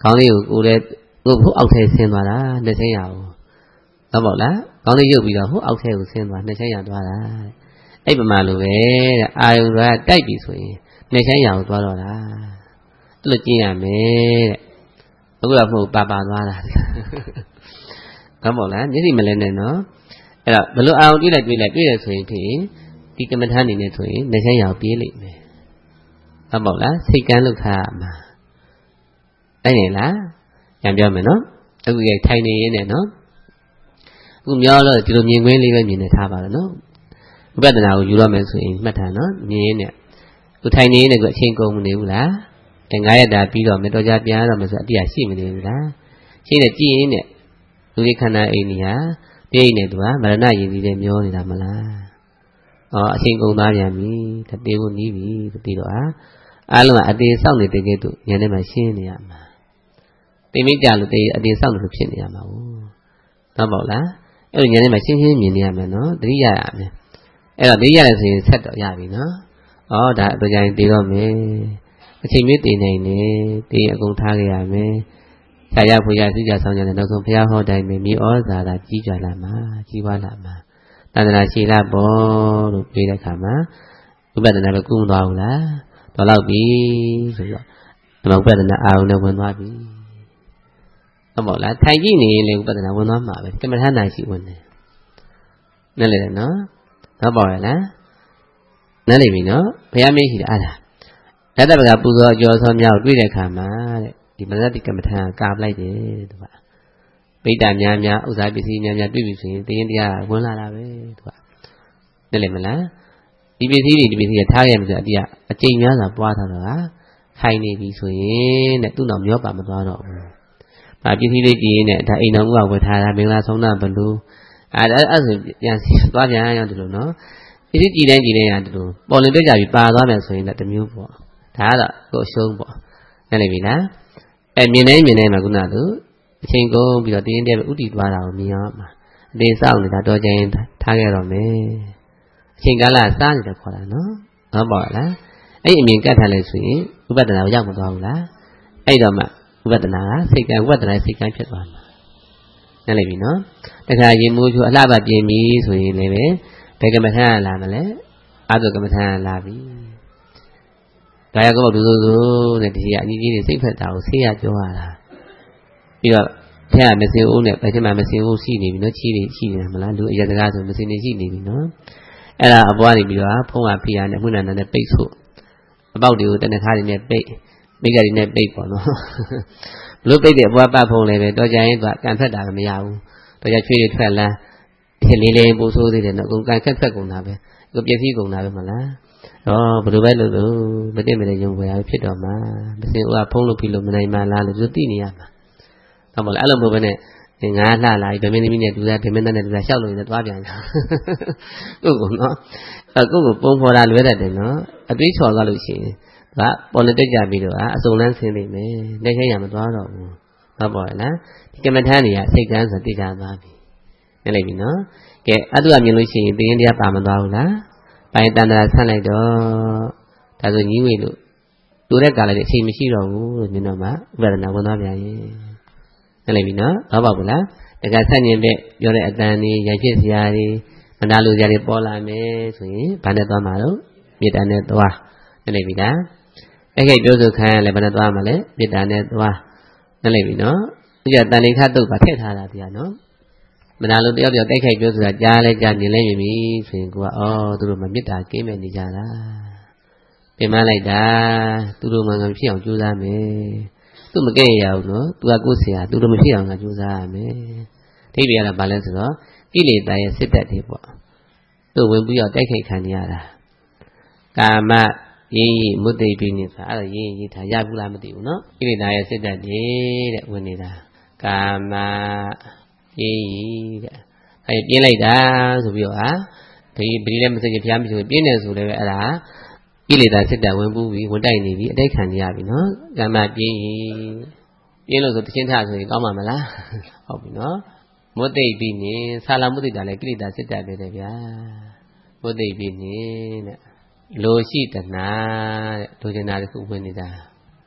ခေါင်းလေးကိုကိုယ်လည်းကိုဟိုအောက်ထဲဆင်းသွားတာနှစ်ချင်းရအောင်တော့ပေါ့လားခေါင်းလေးရုပ်ပြီးတော့ဟိုအောက်ထဲကိုဆင်းသွားနှစ်ချင်းရသွားတာအဲ့ပမာလိုပဲတဲ့အာယုကတိုက်ပြီဆိုရင်နှစ်ချင်းရအောင်သွားတော့တာအဲ့လိုကျင့်ရမယ်တဲ့အခုတော့မဟုတ်ပါပါသွားတာတော့ပေါ့လားမျက်စိမလဲနဲ့နော်အဲ့တော့ဘလို့အာယုတွေ့လိုက်တွေ့လိုက်တွေ့ရဆိုရင်ဖြင့်ဒီကမ္မထာအနေနဲ့ဆိုရင်နှစ်ချင်းရအောင်ပြေးလိမ့်မယ်ဟုတ်ပေါ့လားစိတ်ကန်းလောက်ထားမှာအဲ့နေလားပြန်ပြောမယ်နော်အခုရထိုင်နေရင်းနဲ့နော်အခုမျောတော့ဒီလိုမြင်ကွင်းလေးပဲမြင်နေထားပါတော့နော်ဝိပဿနာကိုယူရမယ်ဆိုရင်မှတ်ထားနော်မြင်ရင်းနဲ့အခုထိုင်နေရင်းနဲ့ကိုအချိန်ကုန်မနေဘူးလားအဲငါးရက်တာပြီးတော့မတော်ကြပြန်ရတော့မယ်ဆိုအတိအရှိမနေဘူးလားရှင်းနေကြည့်ရင်းနဲ့လူလေးခန္ဓာအိမ်ကြီးဟာပြည့်နေသူကမရဏယဉ်ကြီးတဲ့မျောနေတာမလားအော်အချိန်ကုန်သားပြန်ပြီတတေကိုနီးပြီတတိတော့ဟာအားလုံးကအတေစောင့်နေတဲ့ကဲ့သို့ဉာဏ်ထဲမှာရှင်းနေရမှာတိမိတ်ကြလို့တေအတေစောင့်လို့ဖြစ်နေရမှာဟုတ်တော့ပေါ့လားအဲ့လိုဉာဏ်ထဲမှာရှင်းရှင်းမြင်နေရမယ်နော်တတိယရမယ်အဲ့တော့တတိယရဆိုရင်ဆက်တော့ရပြီနော်ဩဒါအတော်ကြရင်တည်တော့မယ်အချိန်မြင့်တည်နိုင်နေတည်အကုန်ထားခဲ့ရမယ်ဆရာဖွေရသိကြဆောင်ကြတယ်နောက်ဆုံးဘုရားဟောတိုင်းပဲမြေဩဇာတာကြီးကြလာမှာကြီးပွားလာမှာတဏှာရှိလာပေါ်လို့ပြောတဲ့အခါမှာဝိပဿနာပဲကုမသွားဘူးလားတော်တော့ပြီဆိုတော့ဒီမှာဝိပဿနာအာရုံနဲ့ဝင်သွားပြီဟုတ်ပါလားထိုင်ကြည့်နေရင်လည်းဝိပဿနာဝင်သွားမှာပဲကမ္မထာနာရှိဝင်တယ်နားလည်တယ်နော်ဟုတ်ပါရဲ့လားနားလည်ပြီနော်ဘုရားမင်းရှိတယ်အားလားလက်တပကပူဇော်အကျော်ဆောမြောက်တွေ့တဲ့အခါမှာတဲ့ဒီမနတိကမ္မထာကာပလိုက်တယ်သူကပိဋကများများဥစ္စာပစ္စည်းများများတွေ့ပြီဆိုရင်တင်းတရားဝင်လာတာပဲသူကနားလည်မလားဒီပစ္စည်းတွေဒီပစ္စည်းတွေထားခဲ့မှဆိုအတိအကျိန်များစွာပွားထားတော့ဟာခိုင်နေပြီဆိုရင်တဲ့သူ့နောက်မျောပါမသွားတော့ဘူး။ဗာပစ္စည်းလေးကြည့်ရင်တဲ့ဒါအိမ်တော်ကဝယ်ထားတာမင်္ဂလာဆောင်တာဘလို့အဲအဲ့အဲ့ဆိုပြန်သွားပြန်ရောက်တယ်လို့နော်။ပစ္စည်းကြည့်တိုင်းကြည့်တိုင်းရတယ်လို့ပေါ်လင်တွေ့ကြပြီပါသွားမယ်ဆိုရင်လည်းတစ်မျိုးပေါ့။ဒါကတော့ကိုယ်အရှုံးပေါ့။နားလည်ပြီလား။အဲမြင်တိုင်းမြင်တိုင်းမှာခုနကသူအချိန်ကုန်ပြီးတော့တင်းတင်းပဲဥတီသွားတာကိုမြင်ရမှာ။အတင်းစောင့်နေတာတော့ကျရင်ထားခဲ့တော့မယ်။အချိန်ကာလစားနေတယ်ခေါ်တာနော်ဟုတ်ပါလားအဲ့အမြင်ကတ်ထားလဲဆိုရင်ဝိပဿနာကိုရောက်မသွားဘူးလားအဲ့တော့မှဝိပဿနာကစိတ်ကံဝိပဿနာစိတ်ကံဖြစ်သွားမှာနားလည်ပြီနော်တခါရင်မိုးချိုအလှပပြင်ပြီဆိုရင်လည်းပဲဘယ်ကမ္မထာလာမလဲအာသုကမ္မထာလာပြီဒါရကောဒုဆိုဆိုတဲ့ဒီကအကြီးကြီးတွေစိတ်ဖက်တာကိုဆေးရပြောရတာပြီးတော့ဖះမစင်ဦးနဲ့ဘယ်ချိန်မှမစင်ဦးရှိနေပြီနော်ချီးတွေရှိနေမလားလူအရတကားဆိုမစင်နေရှိနေပြီနော်အဲ့ဒါအပွားနေပြီးတော့ဖုံးကဖိရနဲ့မှုနာနဲ့ပိတ်ဆို့အပေါက်တွေကိုတဏှာတွေနဲ့ပိတ်မိကြတွေနဲ့ပိတ်ပေါ့နော်ဘလို့ပိတ်တဲ့အပွားပတ်ဖုံးလည်းပဲတော့ကြရင်ကကန်ဖက်တာမရဘူးတော့ကြချွေးတွေထွက်လန်းဒီလေးလေးပို့ဆိုးသေးတယ်နော်အကုန်ကန်ခက်ခက်ကုန်တာပဲကိုပြည့်စည်ကုန်တာပဲမလားတော့ဘလို့ပဲလို့လို့မသိမလဲယုံွယ်ရဖြစ်တော့မှာမစင်ဦးကဖုံးလို့ပြီးလို့မနိုင်မှလားလို့သူသိနေရမှာတော့မလားအဲ့လိုမဟုတ်ဘဲနဲ့ငါလှလာပြီဗမင်းသမီးနဲ့တူတာဗမင်းသားနဲ့တူတာရှောက်လို့လည်းသွားပြန်တာကိုကနော်အဲကိုကိုပုံဖော်တာလွဲတတ်တယ်နော်အတွေးချော်သွားလို့ရှိရင်ကပေါ်လက်တက်ကြပြီးတော့အစုံလန်းဆင်းနေမယ်လက်ခဲရမသွားတော့ဘူးဟုတ်ပါရဲ့လားဒီကမ္မထာနေရစိတ်ကန်းဆိုသိကြသွားပြီနားလည်ပြီနော်ကဲအတုကမြင်လို့ရှိရင်သိရင်တရားပါမသွားဘူးလားပိုင်းတန်တရာဆန့်လိုက်တော့ဒါဆိုညီးဝေလို့တူတဲ့ကာလလေးအချိန်မရှိတော့ဘူးလို့မြင်တော့မှဥပဒနာဝင်သွားပြန်ရင်နားလည်ပြီနော်ဟုတ်ပါဘူးလားတခါဆက်ညင်တဲ့ပြောတဲ့အတန်ကြီးရိုက်ဖြစ်စရာတွေမနာလိုစရာတွေပေါ်လာမယ်ဆိုရင်ဘာနဲ့သွားမှာလို့မေတ္တာနဲ့သွားနားလည်ပြီလားအဲ့ဒီပြောဆိုခံရလဲဘာနဲ့သွားမှာလဲမေတ္တာနဲ့သွားနားလည်ပြီနော်ဒီကတန်လိခတုတ်ကထည့်ထားတာတရားနော်မနာလိုတယောက်တယောက်တိုက်ခိုက်ပြောဆိုတာကြားလဲကြားမြင်လဲမြင်ပြီဆိုရင်ကိုကအော်သူတို့မှမေတ္တာကင်းမဲ့နေကြတာပြင်မလိုက်တာသူတို့မှငါဖြစ်အောင်ကြိုးစားမယ်သူမကဲ့ရဘူးနော်သူကကိုယ်ဆရာသူတို့မဖြစ်အောင်ငါကြိုးစားရမယ်အဓိပ္ပာယ်ကဘာလဲဆိုတော့ကိလေသာရဲ့စစ်တပ်တွေပေါ့သူဝင်ပြီးတော့တိုက်ခိုက်ခံရတာကာမရင်းရမုတ်တိပိနေဆိုတာအဲ့ဒါရင်းရထားရဘူးလားမသိဘူးနော်ကိလေသာရဲ့စစ်တပ်တွေတဲ့ဝင်နေတာကာမရင်းရတဲ့အဲပြင်းလိုက်တာဆိုပြီးတော့ဟာဒီပရိလည်းမစိတ်ကြဖျားမရှိဘူးပြင်းနေဆိုလည်းပဲအဲ့ဒါကိလေသာစစ်တပ်ဝင်ပူးပြီးဝင်တိုက်နေပြီအတိုက်ခံရပြီနော်ကာမပြင်းရင်ပြင်းလို့ဆိုတချင်းထဆိုရင်ကောင်းမှာမလားဟုတ်ပြီနော်မုတ်တိပိနေဆာလမုတ်တိတာလည်းကိလေသာစစ်တပ်ပဲတဲ့ဗျာမုတ်တိပိနေတဲ့လိုရှိတနာတဲ့လိုချင်တာတစ်ခုဝင်နေတာ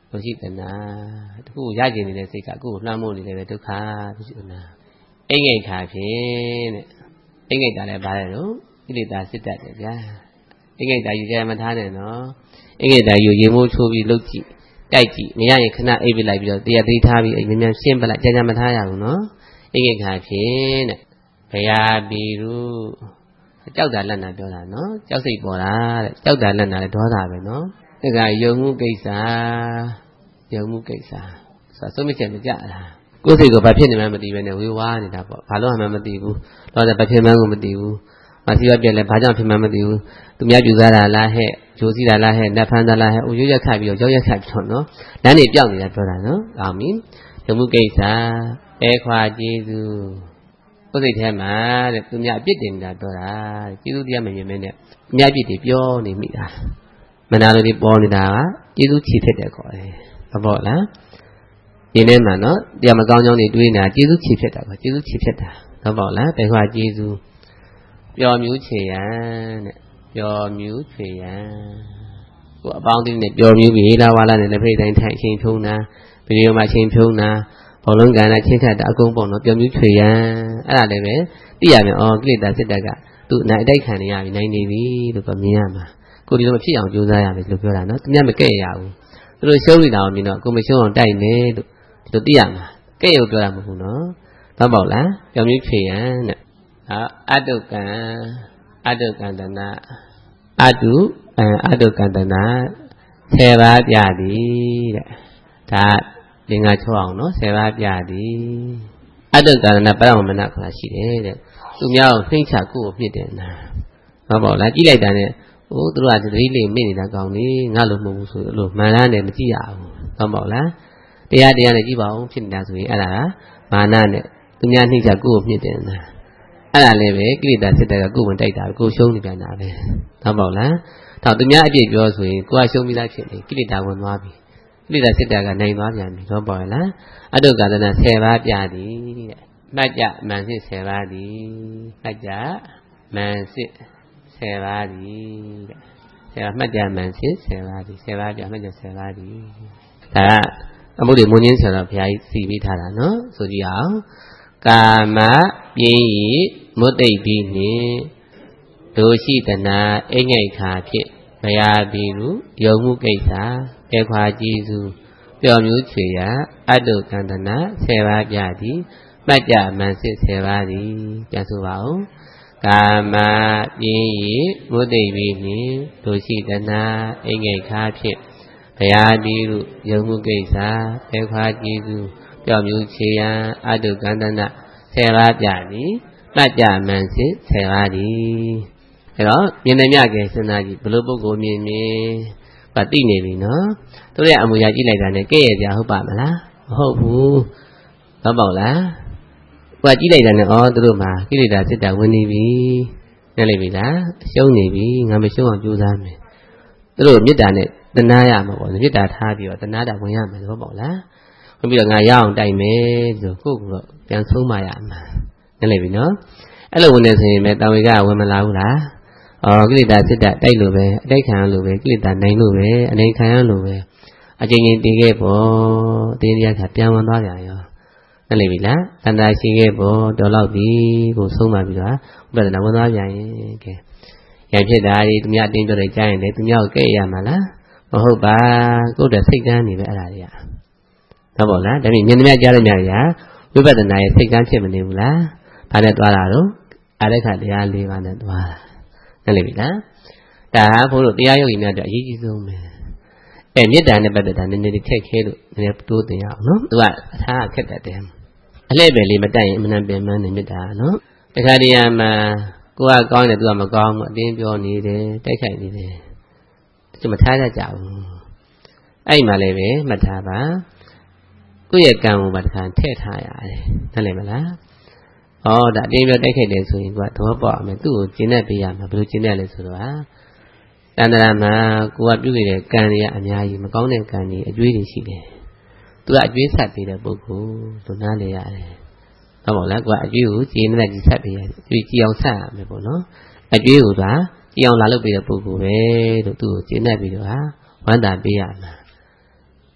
ဒုရှိတနာတခုရကျင်နေတဲ့စိတ်ကအခုလွှမ်းမိုးနေတယ်ပဲဒုက္ခဒုရှိတနာအိမ်ငိတ်ခါဖြင့်တဲ့အိမ်ငိတ်တာလည်းပါတယ်တော့ကိလေသာစစ်တတ်တယ်ဗျာအိမ်ငိတ်တာယူကြမထားနဲ့နော်အိမ်ငိတ်တာယူရေမိုးချိုးပြီးလှုပ်ကြည့်တိုက်ကြည့်မရရင်ခဏအိပ်ပြလိုက်ပြီးတော့တရားသိထားပြီးအိမ်မြန်မြန်ရှင်းပလိုက်ကြာကြာမထားရဘူးနော်အိမ်ငိတ်ခါဖြင့်တဲ့ဘုရားဘီရုကြောက်တာလက်နာပြောတာနော်ကြောက်စိတ်ပေါ်တာတဲ့ကြောက်တာလက်နာလည်းဒေါသပဲနော်ဒါကယုံမှုကိစ္စယုံမှုကိစ္စဆိုဆုံးမချက်မကြလားကိုယ်စိတ်ကဘာဖြစ်နေမှမသိဘဲနဲ့ဝေဝါးနေတာပေါ့ဘာလို့မှမသိဘူးတော့ဘာဖြစ်မှန်းကိုမသိဘူးမစီရပြက်လဲဘာကြောင့်ဖြစ်မှန်းမသိဘူးသူများပြူစားတာလားဟဲ့ဂျိုးစီတာလားဟဲ့နတ်ဖမ်းတာလားဟဲ့အိုရွရက်ခတ်ပြီးတော့ကြောက်ရက်ခတ်ပြီးတော့နော်လမ်းနေပြောက်နေတာပြောတာနော်အောင်ပြီယုံမှုကိစ္စအဲခွာကျေးဇူးကိုယ်စိတ်ထဲမှာတဲ့သူများအပြစ်တင်နေတာပြောတာကျေးဇူးတရားမမြင်မင်းနဲ့အများပြစ်တွေပြောနေမိတာမနာလိုတွေပေါ်နေတာကကျေးဇူးချီဖြစ်တယ်ခေါ်တယ်ဟုတ်ပေါ့လားဒီနေ့မှာနော်တရားမကောင်းကြောင်းတွေတွေးနေတာကျေးဇူးချီဖြစ်တာကွာကျေးဇူးချီဖြစ်တာဟုတ်ပေါ့လားဘယ်ခွာကျေးဇူးပျော်မြူးချေရန်တဲ့ပျော်မြူးချေရန်ကိုအပေါင်းအသင်းနဲ့ပျော်မြူးပြီးလာဝါလာနဲ့လက်ဖိတ်တိုင်းထိုင်အချိန်ဖြုံးတာဗီဒီယိုမှာအချိန်ဖြုံးတာဘောလုံးကန်နဲ့ချင်းခတ်တာအကုန်ပေါ့နော်ပျော်မြူးချေရန်အဲ့ဒါလည်းပဲသိရမယ်အော်ကိလေသာစစ်တပ်ကသူ့နိုင်အတိုက်ခံနေရပြီနိုင်နေပြီလို့ပြောမြင်ရမှာကိုဒီလိုမဖြစ်အောင်ကြိုးစားရမယ်လို့ပြောတာနော်သူများမကဲ့ရဘူးသူတို့ရှုံးနေတာကိုမြင်တော့ကိုမရှုံးအောင်တိုက်နေလို့ဒီလိုသိရမှာကဲ့ရုပ်ပြောတာမဟုတ်ဘူးနော်တော့ပေါ့လားပျော်မြူးချေရန်တဲ့အတုကံအတုကံတနာအတုအတုကံတနာဆယ်ပါးပြသည်တဲ့ဒါလင်္ကာချောအောင်နော်ဆယ်ပါးပြသည်အတုကံတနာပရမဏခေါ်ရှိတယ်တဲ့သူများကိုနှိမ့်ချကိုယ့်ကိုမြစ်တယ်နာဟုတ်ပေါ့လားကြည့်လိုက်တာနဲ့ဟိုသူတို့ကတတိလေးမိနေတာကောင်းနေငါလိုမဟုတ်ဘူးဆိုလို့မှန်လားနဲ့မကြည့်ရဘူးဟုတ်ပေါ့လားတရားတရားနဲ့ကြည့်ပါဦးဖြစ်နေတာဆိုရင်အဲ့ဒါကမာနနဲ့သူများနှိမ့်ချကိုယ့်ကိုမြစ်တယ်နာအဲ့ဒါလည်းပဲကိလေသာစစ်တဲ့ကကိုယ်ဝင်တိုက်တာကိုရှုံးနေပြန်တာပဲဟုတ်ပေါ့လားတော့သူများအပြည့်ပြောဆိုရင်ကိုယ်ကရှုံးပြီးသားဖြစ်နေကိလေသာဝင်သွားပြီကိလေသာစစ်တဲ့ကနိုင်သွားပြန်ပြီဟုတ်ပါလားအတုကသနာဆယ်ပါးပြသည်တဲ့မှတ်ကြမန်စစ်ဆယ်ပါးသည်မှတ်ကြမန်စစ်ဆယ်ပါးသည်တဲ့ဆယ်ပါးမှတ်ကြမန်စစ်ဆယ်ပါးသည်ဆယ်ပါးပြမှတ်ကြဆယ်ပါးသည်ဒါကအမှုတွေမွန်းရင်းဆိုတော့ဘုရားကြီးစီပြီးထားတာနော်ဆိုကြည့်အောင်ကာမပြင်းဤမုတ်တိတ်ပြီးနှင့်ဒုရှိတနာအိမ်ငိတ်ခါဖြင့်ဘုရားဘီရုယုံမှုကိစ္စတေခွာကြည်စုပျော်မြူးချွေရအတုကန္တနာဆယ်ပါးပြသည်မှတ်ကြမန်စစ်ဆယ်ပါးသည်ပြန်ဆိုပါဦးကာမပြင်းဤမုတ်တိတ်ပြီးနှင့်ဒုရှိတနာအိမ်ငိတ်ခါဖြင့်ဘုရားဘီရုယုံမှုကိစ္စတေခွာကြည်စုပျော်မြူးချေရန်အတုကန္တနာဆယ်ပါးပြသည်မှတ်ကြမှန်စစ်ဆယ်ပါးသည်အဲ့တော့မြင်နေမြကဲစဉ်းစားကြည့်ဘလို့ပုဂ္ဂိုလ်မြင်မြင်ပါသိနေပြီနော်သူရဲ့အမူအရာကြည့်လိုက်တာနဲ့ကဲ့ရဲ့ကြဟုတ်ပါမလားမဟုတ်ဘူးဟုတ်ပါ့လားကိုယ်ကြည့်လိုက်တာနဲ့ဩသူတို့မှာကိလေသာစစ်တာဝင်နေပြီနဲ့လေပြီလားရှုံးနေပြီငါမရှုံးအောင်ကြိုးစားမယ်သူတို့မေတ္တာနဲ့တနာရမှာပေါ့မေတ္တာထားပြီးတော့တနာတာဝင်ရမယ်ဟုတ်ပါ့လားဟုတ်ပြီးတော့ငါရအောင်တိုက်မယ်ဆိုကိုယ့်ကတော့ပြန်ဆုံးမရမှာနဲ့လေပြီနော်အဲ့လိုဝင်နေဆိုရင်ပဲတာဝေကဝင်မလာဘူးလားအော်ကိလေသာစစ်တာတိုက်လို့ပဲအတိုက်ခံရလို့ပဲကိလေသာနိုင်လို့ပဲအနိုင်ခံရလို့ပဲအချိန်ချင်းတည်ခဲ့ပေါ့တင်းရခါပြန်ဝင်သွားပြန်ရောနဲ့လေပြီလားတန်တာရှိခဲ့ပေါ့တော်တော့ပြီကိုဆုံးမပြီးတော့ဥပဒနာဝင်သွားပြန်ရင်ကဲရံဖြစ်တာဒီသူများတင်းပြောတယ်ကြားရင်လေသူများကိုကဲ့ရမှာလားမဟုတ်ပါကိုယ့်တဲ့စိတ်ကန်းနေပဲအဲ့ဒါတွေကဟုတ်ပါလားဒါပြင်မြင်သမျှကြားရမြရာဝိပဿနာရဲ့စိတ်ကန်းဖြစ်မနေဘူးလားဘာနဲ့သွားတာတော့အရိက္ခတရား၄ပါးနဲ့သွားတာနဲ့လေပြီလားဒါဘို့လို့တရားယုတ်ကြီးများတော့အရေးကြီးဆုံးပဲအဲမေတ္တာနဲ့ပတ်သက်တာနည်းနည်းခက်ခဲလို့နည်းနည်းတိုးတင်ရအောင်နော်သူကအထားခက်တတ်တယ်အလှည့်ပဲလေးမတက်ရင်အမှန်ပင်မှန်းနေမေတ္တာနော်တခါတည်းမှာကိုကကောင်းတယ်သူကမကောင်းဘူးအတင်းပြောနေတယ်တိုက်ခိုက်နေတယ်သူမထားတတ်ကြဘူးအဲ့မှာလည်းပဲမှတ်ထားပါကိုယ့်ရဲ့ကံကိုပါတခါထည့်ထားရတယ်နားလည်မလားဩဒါအတင်းပြောတိုက်ခိုက်တယ်ဆိုရင်ကသဘောပေါက်အောင်သူ့ကိုကျင့်တတ်ပေးရမှာဘယ်လိုကျင့်တတ်လဲဆိုတော့တန်တရာမှာကိုကပြုနေတဲ့ကံတွေကအများကြီးမကောင်းတဲ့ကံတွေအကျွေးတွေရှိတယ်သူကအကျွေးဆက်ပေးတဲ့ပုဂ္ဂိုလ်လို့နားလည်ရတယ်ဟုတ်ပါလားကိုကအကျွေးကိုကျင့်တဲ့ကြီးဆက်ပေးရတယ်ကျွေးကြည်အောင်ဆက်ရမယ်ပေါ့နော်အကျွေးကိုကကြည်အောင်လာလုပ်ပေးတဲ့ပုဂ္ဂိုလ်ပဲလို့သူ့ကိုကျင့်တတ်ပြီးတော့ဝမ်းသာပေးရမှာ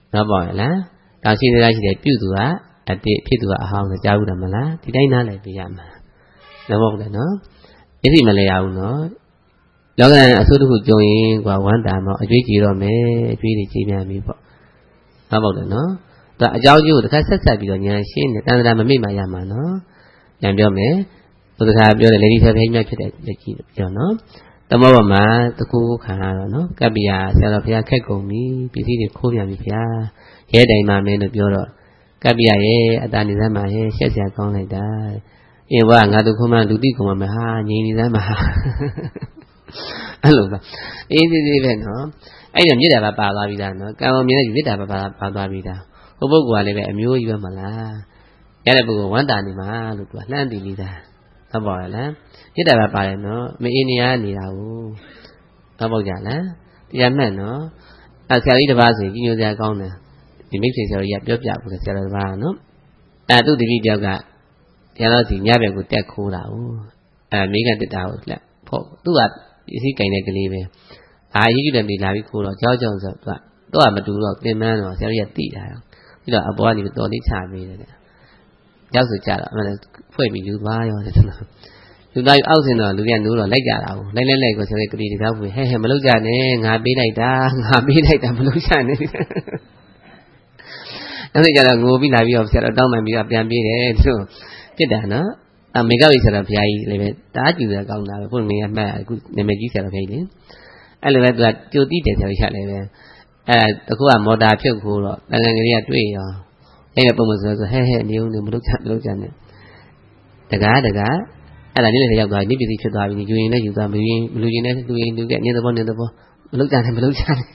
နော်ပေါ့လားတောင်ရှိသေးလားရှိတယ်ပြုသူကအတိဖြစ်သူကအဟောင်းကြားဘူးတယ်မလားဒီတိုင်းနားလည်ပြရမှာနော်ပေါ့လေနော်အစ်စီမလဲရဘူးနော်လောကအဆိုးတစ်ခုကြုံရင်ကွာဝမ်းတာတော့အကျွေးကြည့်တော့မယ်အကျွေးတွေကြည့်ပြန်ပြီပေါ့နော်ပေါ့လေနော်ဒါအကြောင်းကျိုးတစ်ခါဆက်ဆက်ပြီးတော့ညာရှင်းတယ်တန်တရာမမိတ်မှရမှာနော်ညာပြောမယ်ဘုရားပြောတယ်လေဒီဆက်ဖိမြတ်ဖြစ်တဲ့ကြည့်ပြောနော်တမောပေါ်မှာတကူခံရတော့နော်ကပ္ပိယဆရာတော်ဘုရားခက်ကုန်ပြီပစ္စည်းတွေခိုးပြန်ပြီဗျာရဲတိုင်မှမင်းလို့ပြောတော့ကပ္ပိယရဲ့အတာနေစမ်းမှာရဲ့ရှက်စရာကောင်းလိုက်တာအင်းဘာငါတို့ခုမှလူတိကုန်မှာဟာငြိမ်နေစမ်းမှာအဲ့လိုပါအေးသေးသေးပဲနော်အဲ့တော့မြစ်တာပါပါသွားပြီလားနော်ကံအောင်မြင်တဲ့မြစ်တာပါပါပါသွားပြီလားဟိုပုဂ္ဂိုလ်ကလည်းပဲအမျိုးကြီးပဲမလားရတဲ့ပုဂ္ဂိုလ်ဝမ်းတာနေမှာလို့သူကလှမ်းတည်ပြီးသားဟုတ်ပါရဲ့လားမြစ်တာပါပါတယ်နော်မအင်းနေရနေတာကိုဟုတ်ပါကြလားတရားမှတ်နော်အဲဆရာကြီးတစ်ပါးဆိုကြီးညိုစရာကောင်းတယ်ဒီမိတ်ဆွေဆရာကြီးကပြောပြဘူးဆရာတော်တစ်ပါးနော်အဲသူ့တပည့်တယောက်ကတရားတော်စီညဘက်ကိုတက်ခိုးတာဟုတ်အဲမိကတက်တာကိုလက်ဖို့သူကပစ္စည်းကင်တဲ့ကလေးပဲအာရေးကျွတယ်နေလာပြီးခိုးတော့ကြောက်ကြောက်ဆိုသူကတော့မတူတော့ပြင်မန်းတော့ဆရာကြီးကတိတာပြီးတော့အပေါ်ကနေတော်လေးချပေးတယ်ရောက်ဆိုကြတော့အမှန်ဖွဲ့ပြီးယူသွားရောတဲ့လူသားယူအောက်စင်တော့လူတွေကနိုးတော့လိုက်ကြတာဟုတ်လိုက်လိုက်လိုက်ကိုဆရာကြီးကတိတကားဖွေဟဲဟဲမလုပ်ကြနဲ့ငါပေးလိုက်တာငါပေးလိုက်တာမလုပ်ကြနဲ့အဲ့ဒါကြတော့ငိုပြီးလာပြီးတော့ဆရာတော်တောင်းပန်ပြီးတော့ပြန်ပြေးတယ်သူပြစ်တာနော်အမေကဝိဆရာတော်ဘုရားကြီးလည်းပဲတားကြည့်ရကောင်းတာပဲဘုရားငယ်မှတ်အခုနာမည်ကြီးဆရာတော်ဘုရားကြီးလေအဲ့လိုပဲသူကကြိုတိတယ်ဆရာကြီးချက်လည်းပဲအဲ့တခုကမော်တာဖြုတ်ခိုးတော့တန်တန်ကလေးကတွေ့ရောအဲ့ဒါပုံမှန်ဆိုဆိုဟဲဟဲနေဦးနေမလုပ်ချမလုပ်ချနဲ့တကားတကားအဲ့ဒါနေ့လည်းရောက်သွားပြီနေ့ပစ္စည်းဖြစ်သွားပြီယူရင်လည်းယူသွားမယူရင်လူရင်လည်းလူရင်လူကနေသဘောနေသဘောမလုပ်ချနဲ့မလုပ်ချနဲ့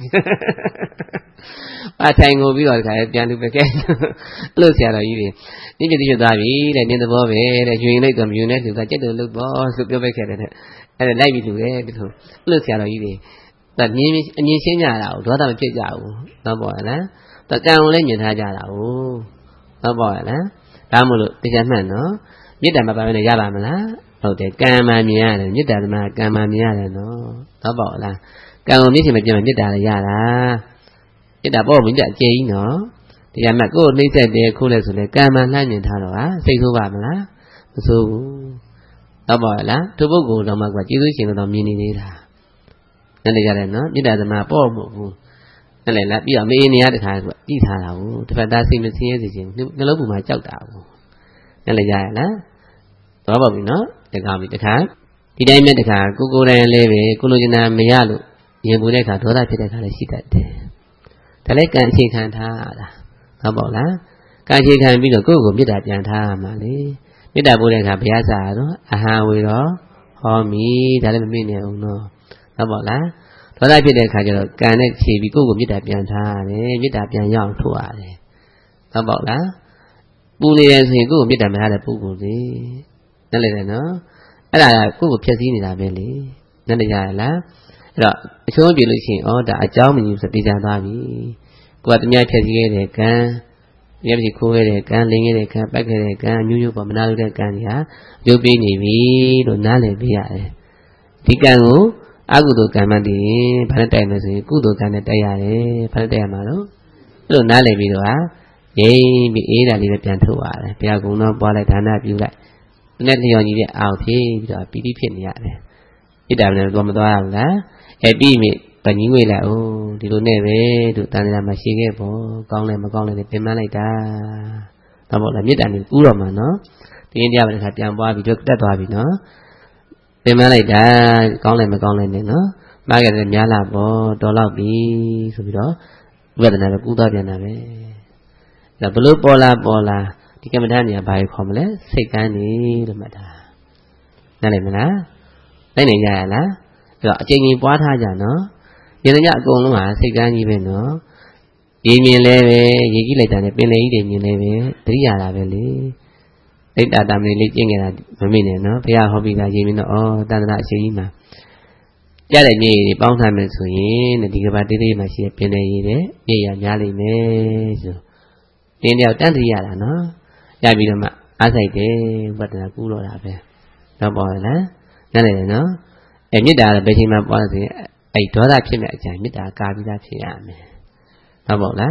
အထိုင်ကိုပြီးတော့တခါပြန်လူပဲကဲအဲ့လိုဆရာတော်ကြီးတွေနေ့ပစ္စည်းဖြစ်သွားပြီတဲ့နေသဘောပဲတဲ့ယူရင်လည်းတော့မယူနဲ့လူကကြက်တယ်လို့ပေါ့ဆိုပြောပဲခဲ့တယ်တဲ့အဲ့ဒါလိုက်ပြီးလူတယ်ဒီလိုအဲ့လိုဆရာတော်ကြီးတွေဒါမြင်အမြင်ရှင်းကြတာကိုဒေါသမဖြစ်ကြဘူးတော့ပေါ့လားတကံကိုလည်းမြင်ထားကြတာဟုတ်တော့ပေါ့လားဒါမှမဟုတ်တရားမှန်နော်မေတ္တာမပါဘဲနဲ့ရပါမလားဟုတ်တယ်ကံမှမြင်ရတယ်မေတ္တာဓမ္မကံမှမြင်ရတယ်နော်တော့ပေါ့လားကံကိုမြင်ချင်မပြတ်မေတ္တာလည်းရတာမေတ္တာပေါ့မြင်ကြအကျဉ်းကြီးနော်တရားမှန်ကိုယ်နှိမ့်ဆက်တယ်ခိုးလဲဆိုလဲကံမှလှမ်းမြင်ထားတော့ဟာစိတ်ဆိုးပါမလားမဆိုးဘူးတော့ပေါ့လားသူပုဂ္ဂိုလ်တော်မှကကျေးဇူးရှင်တော်မြင်နေနေတာนั่นเลยရတယ်နော်မေတ္တာဓမ္မပေါ့မဟုတ်ဘူးนั่นเลยလားပြီးတော့မေးနေရတခါဆိုကြည့်ထားတာကိုတစ်ဖက်သားစိတ်မစင်းရဲစေခြင်းနှလုံးပူမှာကြောက်တာကိုนั่นเลยရရလားတော့ပါပြီနော်တခါပြီတခါဒီတိုင်းမဲ့တခါကိုကိုယ်တိုင်လေးပဲကိုလိုချင်တာမရလို့ရင်ပူတဲ့အခါဒေါသဖြစ်တဲ့အခါလည်းရှိတတ်တယ်ဒါလည်းကံအခြေခံထားတာဟုတ်ပါလားကံအခြေခံပြီးတော့ကိုယ့်ကိုမေတ္တာပြန်ထားရမှာလေမေတ္တာပို့တဲ့အခါဘုရားစာတော့အဟံဝေတော့ဟောမိဒါလည်းမမေ့နေအောင်နော်ဟုတ်ပါလားဒေါသဖြစ်တဲ့အခါကျတော့ကံနဲ့ခြေပြီးကိုယ့်ကိုမေတ္တာပြန်ထားရတယ်မေတ္တာပြန်ရအောင်ထုတ်ရတယ်ဟုတ်ပါလားပူနေတယ်ဆိုရင်ကိုယ့်ကိုမေတ္တာမထားတဲ့ပုဂ္ဂိုလ်လေนั่นလေနော်အဲ့ဒါကကိုယ့်ကိုဖျက်ဆီးနေတာပဲလေนั่นလေရလားအဲ့တော့အချိုးပြလို့ရှိရင်ဩဒါအကြောင်းမကြီးဆိုပြီးကြသွားပြီကိုယ်ကတ냐ဖျက်ဆီးခဲ့တဲ့ကံရပြီခိုးခဲ့တဲ့ကံလင်းခဲ့တဲ့ကံပတ်ခဲ့တဲ့ကံအမျိုးမျိုးပေါ်မနာလို့တဲ့ကံတွေဟာရုပ်ပေးနေပြီလို့နားလည်ပြရတယ်ဒီကံကိုအကုသိုလ်ကံမှတည်ဘာနဲ့တိုက်မယ်ဆိုရင်ကုသိုလ်ကံနဲ့တိုက်ရတယ်ဘာနဲ့တိုက်ရမှာတော့အဲ့လိုနားလည်ပြီးတော့ဟာငြိမ်ပြီးအေးတာလေးပဲပြန်ထုတ်ရတယ်ဘုရားကုံတော်ပွားလိုက်ဒါနပြုလိုက်နဲ့လျော်ညီတဲ့အာဖြည့်ပြီးတော့ပီတိဖြစ်နေရတယ်ဣတ္တမနဲ့တော့မသွားရဘူးလားအဲပြီးပြီဗညီငွေလိုက်အိုးဒီလိုနဲ့ပဲတို့တန်ត្រာမှာရှိခဲ့ပေါ့ကောင်းလဲမကောင်းလဲပြင်ပန်းလိုက်တာတော့ပေါ့လားမေတ္တာနဲ့ကူးတော့မှာနော်ဒီရင်တရားပဲတစ်ခါပြန်ပွားပြီးတော့တက်သွားပြီနော်ပြင်ပန်းလိုက်တာကောင်းလဲမကောင်းလဲနဲ့နော်မှားခဲ့တယ်များလာပေါ့တော်တော့ပြီဆိုပြီးတော့ဝိပဿနာကကူးသွားပြန်တာပဲဒါဘလို့ပေါ်လာပေါ်လာဒီကမ္မဋ္ဌာန်းညာဘာကိုခေါ်မလဲစိတ်ကန်းနေလို့မှတ်တာနားလည်မလားနိုင်နိုင်ကြရလားအဲ့တော့အချိန်ကြီးပွားထားကြနော်ဉာဏ်ညအကုန်လုံးဟာစိတ်ကန်းကြီးပဲနော်ရေမြင်လဲပဲရေကြီးလိုက်တာနဲ့ပင်လေကြီးတွေမြင်လဲပဲတတိယတာပဲလေဣတ္တတမလေးလေးကျင့်ကြတာမမေ့နဲ့နော်ဘုရားဟောပြီးသားရေမြင်တော့ဩတန်ត្រာအချိန်ကြီးမှာကြတဲ့မြေကြီးပေါင်းထားမယ်ဆိုရင်ဒီကဘာတေးသေးမှရှိတဲ့ပင်လေကြီးတွေမြေရများလိမ့်မယ်ဆိုတင်းတယောက်တန်းတရရတာနော်ရပြီးတော့မှအားဆိုင်တယ်ဝတ္တနာကူးတော့တာပဲတော့ပေါ်ရလားနားလည်တယ်နော်အဲမေတ္တာလည်းဘယ်ချိန်မှပွားလို့ဆိုရင်အဲဒေါသဖြစ်မဲ့အကြံမေတ္တာကာပြီးသားဖြစ်ရမယ်ဟုတ်ပေါ့လား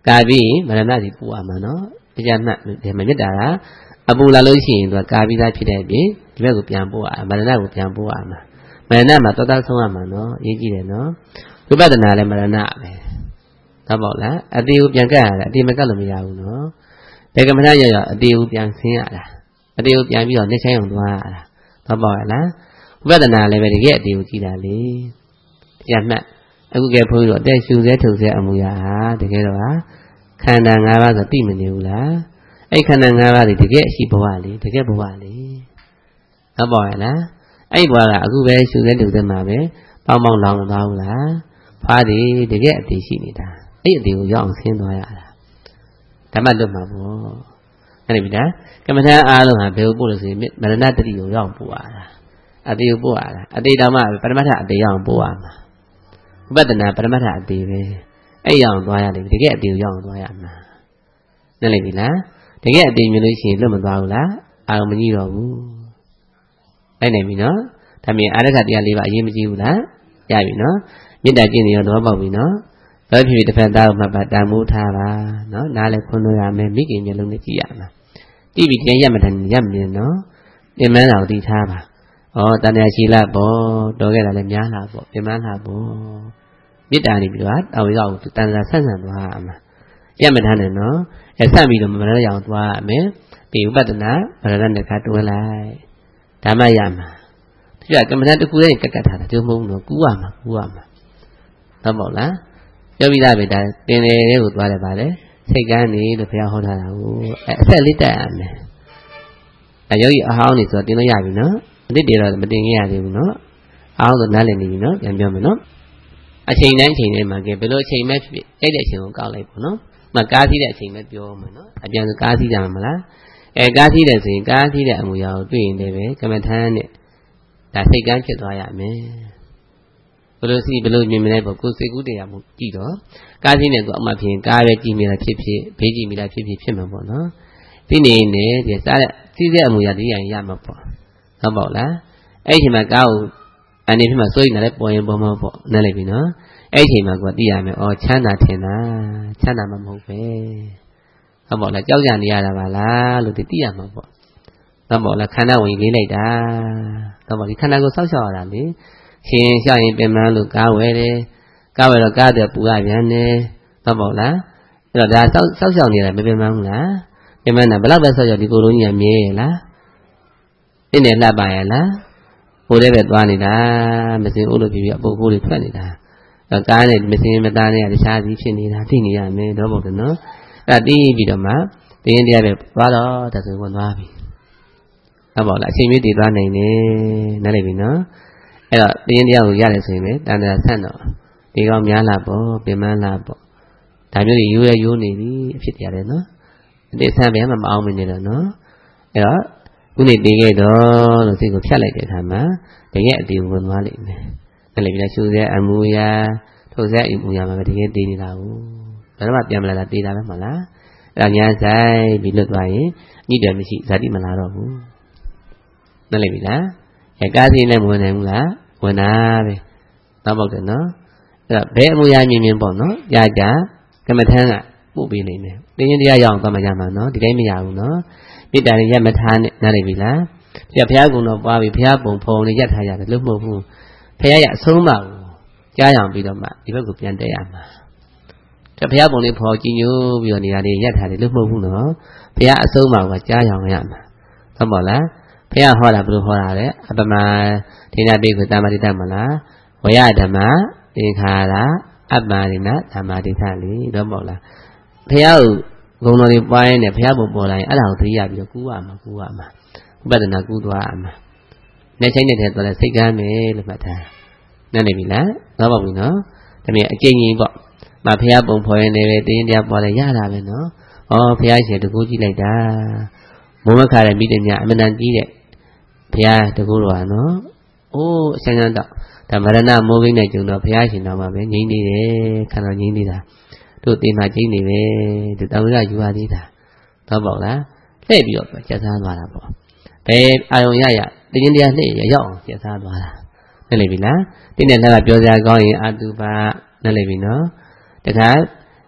ကာပြီးမရဏစီပူရမှာနော်တရားမှတ်ဒီမှာမြတ်တာကအပူလာလို့ရှိရင်သူကကာပြီးသားဖြစ်တဲ့အပြင်ဒီဘက်ကိုပြန်ပို့ရမရဏကိုပြန်ပို့ရမှာမရဏမှာတောသားဆုံးရမှာနော်အရေးကြီးတယ်နော်ဝိပဿနာလည်းမရဏပဲဟုတ်ပေါ့လားအတေကိုပြန်ကတ်ရတာအတေမကတ်လို့မရဘူးနော်ဒါကမ္မထာရရအတေကိုပြန်ဆင်းရတာအတေကိုပြန်ပြီးတော့နှိမ့်ဆိုင်အောင်သွားရတာဟုတ်ပေါ့လားဝိပဿနာလည်းပဲတကယ်အတေကိုကြည့်တာလေတရားမှတ်အခုကဲဘုန်းကြီးတို့အသက်ရှူစေထုတ်စေအမှုရာဟာတကယ်တော့ခန္ဓာ၅ပါးဆိုသိမနေဘူးလားအဲ့ခန္ဓာ၅ပါးတွေတကယ်အရှိဘဝလေတကယ်ဘဝလေဟုတ်ပါရဲ့လားအဲ့ဘဝကအခုပဲရှူစေထုတ်စေမှာပဲပေါင်းပေါင်းလောင်သွားဘူးလားဖားတယ်တကယ်အသေးရှိနေတာအဲ့အသေးကိုရောက်အောင်ဆင်းသွားရတာဓမ္မလွတ်မှာပေါ့အဲ့ဒီမိသားကမ္မထာအားလုံးဟာဘယ်ကိုပို့လို့ဆိုရင်မရဏတတိကိုရောက်ပို့ရတာအသေးကိုပို့ရတာအသေးတောင်မှပရမတ္ထအသေးရောက်ပို့ရမှာဝိပဿနာပရမတ္ထအသေးပဲအဲ့ရောက်သွားရတယ်တကယ်အသေးကိုရောက်သွားရမှာနားလည်ပြီလားတကယ်အသေးမြင်လို့ရှိရင်လွတ်မသွားဘူးလားအာရုံမကြီးတော့ဘူးအဲ့နိုင်ပြီနော်ဒါမြင်အာရခတရားလေးပါအရေးမကြီးဘူးလားရပြီနော်မေတ္တာကျင့်နေရောတော့ပေါ့ပြီနော်ဘယ်ဖြစ်ဖြစ်တစ်ဖက်သားကိုမှတ်ပါတန်မိုးထားပါနော်နားလည်းခွန်းလို့ရမယ်မိခင်မျိုးလုံးနဲ့ကြည့်ရမှာကြည့်ပြီးတရားရမှတန်ရမနေနော်ပြင်မန်းတော်တည်ထားပါဩတန်တရားရှိလားပေါ့တော်ခဲ့တာလည်းများလားပေါ့ပြင်မန်းလားပေါ့မေတ္တာနေပြီးတော့တောင်းရောက်တန်စာဆက်ဆံသွားရမှာရမထားနဲ့နော်အဲဆက်ပြီးတော့မရရအောင်သွားရမယ်ဒီဥပဒနာဗရဏနဲ့ခါတွဲလိုက်ဓမ္မရမှာဒီကကမ္မဋ္ဌာန်းတစ်ခုတည်းကတ်ကတ်ထားတာဒီမဟုတ်ဘူးကူးရမှာကူးရမှာဟုတ်ပါ့လားပြောပြီးသားပဲဒါတင်တယ်လေးကိုသွားတယ်ပါလေစိတ်ကန်းနေလို့ဘုရားဟောထားတာကိုအဲအဆက်လေးတက်ရမယ်အဲယောဂီအဟောင်းနေဆိုတော့တင်လို့ရပြီနော်အတိတ်တွေတော့မတင်ခဲ့ရသေးဘူးနော်အဟောင်းဆိုနားလည်နေပြီနော်ပြန်ပြောမယ်နော်အချိန်တိုင်းချိန်တိုင်းမှာကဲဘယ်လိုအချိန်ပဲဖြစ်ဖြစ်တိုက်တဲ့အချိန်ကိုကောက်လိုက်ပေါ့နော်မကားစီးတဲ့အချိန်ပဲပြောမယ်နော်အပြန်ကားစီးကြမှာမလားအဲကားစီးတယ်ဆိုရင်ကားစီးတဲ့အမူအရာကိုတွေ့ရင်လည်းပဲကမ္မထာနဲ့ဒါစိတ်ကန်းဖြစ်သွားရမယ်ဘယ်လိုစီဘယ်လိုမြင်မလဲပေါ့ကိုယ်စိတ်ကူးတရားမှုကြည့်တော့ကားစီးနေတော့အမှဖြစ်ရင်ကားပဲကြည့်မိတာဖြစ်ဖြစ်ဘေးကြည့်မိတာဖြစ်ဖြစ်ဖြစ်မှာပေါ့နော်ဒီနေနေဒီစားတဲ့စီးတဲ့အမူအရာတရားရမှာပေါ့ဟုတ်ပေါ့လားအဲ့ဒီမှာကားကိုအနေဖြစ်မှာစိုးရိမ်တယ်ပေါ်ရင်ပေါ်မှာပေါ့နားလည်ပြီနော်အဲ့ဒီချိန်မှာကိုသိရမယ်ဩချမ်းသာထင်တာချမ်းသာမှမဟုတ်ပဲဟုတ်ပေါ့လားကြောက်ကြနေရတာပါလားလို့သိရမှာပေါ့ဟုတ်ပေါ့လားခန္ဓာဝင်လေးလိုက်တာဟုတ်ပေါ့ဒီခန္ဓာကိုစောက်ရှောက်ရတာလေရှင်ရှောက်ရင်ပြင်မလို့ကားဝဲတယ်ကားဝဲတော့ကားတဲ့ပူရပြန်တယ်ဟုတ်ပေါ့လားအဲ့တော့ဒါစောက်စောက်ရှောက်နေတာမပြင်မဘူးလားပြင်မတာဘယ်တော့ပဲစောက်ရှောက်ဒီကိုယ်လုံးကြီးကမြဲရလားနည်းနည်းလှပါရဲ့လားဟိုလည်းပဲသွားနေတာမစင်ဦးလို့ဖြစ်ပြီးအပုပ်ကိုယ်တွေထွက်နေတာကားနဲ့မစင်မသားနဲ့တခြားစီဖြစ်နေတာသိနေရမယ်တော့ပေါ့နော်အဲ့ဒါတီးပြီးတော့မှတင်းတရားပဲသွားတော့တဆိုဝင်သွားပြီဟုတ်ပါလားအချိန်မီတည်သွားနိုင်တယ်နားလည်ပြီနော်အဲ့တော့တင်းတရားကိုရတယ်ဆိုရင်ပဲတန်တရာဆန့်တော့ဒီကောင်များလာပေါ့ပြင်မလာပေါ့ဒါမျိုးကြီးရိုးရရိုးနေပြီအဖြစ်တရားတယ်နော်အတိဆန်းပဲမမအောင်မနေတော့နော်အဲ့တော့ခုနေတည်ခဲ့တော့လို့စိတ်ကိုဖြတ်လိုက်တဲ့အခါမှာတကယ်အတီးဝင်သွားလိမ့်မယ်နားလည်ပြီလားရှုစေအမူအရာထုတ်စေအမူအရာမှာတကယ်တည်နေတာကိုဒါတော့မှပြန်မလာတာတည်တာပဲမလားအဲ့ဒါညာဆိုင်ပြီးလွတ်သွားရင်ညှိတယ်မရှိဇာတိမလာတော့ဘူးနားလည်ပြီလားအဲကားစီနဲ့မဝင်နိုင်ဘူးလားဝင်တာပဲတော့ပေါ့တယ်နော်အဲ့တော့ဘယ်အမူအရာမြင်မြင်ပေါ့နော်ကြာကြာကမ္မထမ်းကပို့ပေးနေတယ်တင်းရင်တရားရအောင်သွားမှရမှာနော်ဒီတိုင်းမရဘူးနော်မေတ္တာနဲ့ရက်မထားနဲ့နားလည်ပြီလားပြဘုရားကုံတော်ပွားပြီးဘုရားပုံဖုံနဲ့ရက်ထားရတယ်လို့မဟုတ်ဘူးဘုရားရအဆုံးပါဘူးကြားရအောင်ပြီးတော့မှဒီဘက်ကိုပြန်တက်ရမှာဘုရားပုံလေးဖော်ကြည့်ညို့ပြီးတော့နေရာလေးရက်ထားတယ်လို့မဟုတ်ဘူးနော်ဘုရားအဆုံးပါကကြားရအောင်ရမှာဟုတ်ပါလားဘုရားဟောတာဘယ်လိုဟောတာလဲအပမဒိဋ္ဌပိကုတမတိတမလားဝယဓမ္မသင်္ခါရအပ္ပဒိနဓမ္မတိထလေတော့မဟုတ်လားဘုရားကိုဂုဏ်တော်တွေပွားရင်လည်းဘုရားပုံပေါ်လာရင်အဲ့ဒါကိုသတိရပြီးတော့ကူးရမှာကူးရမှာဥပဒနာကူးသွားရမှာလက်ဆိုင်နေတဲ့တော့လဲစိတ်ကမ်းမယ်လို့မှတ်ထားနားနေပြီလားတော့ပါဘူးနော်ဒါပေမဲ့အကျဉ်းကြီးပေါ့မဘုရားပုံဖော်ရင်လည်းတင်းတရားပေါ်လဲရတာပဲနော်ဩဘုရားရှင်တကူကြည့်လိုက်တာမုံမခါတဲ့မိတဲ့မြအမှန်တန်ကြီးတဲ့ဘုရားတကူတော်ကနော်အိုးအဆန်းဆန်းတော့ဒါမရဏမိုးကိန်းနဲ့ကျုံတော့ဘုရားရှင်တော်မှာပဲငြိမ့်နေတယ်ခန္ဓာငြိမ့်နေတာတို့တင်မှာကျိမ့်နေပဲဒီတောင်ရယူရသေးတာတော့ပေါ့လားလှည့်ပြီးတော့ကျက်စားသွားတာပေါ့ဘယ်အာယုံရရတင်းတရားလှည့်ရရောက်အောင်ကျက်စားသွားတာနားလည်ပြီလားတင်းနဲ့လှကပြောစရာကောင်းရင်အတုပါနားလည်ပြီနော်တခါ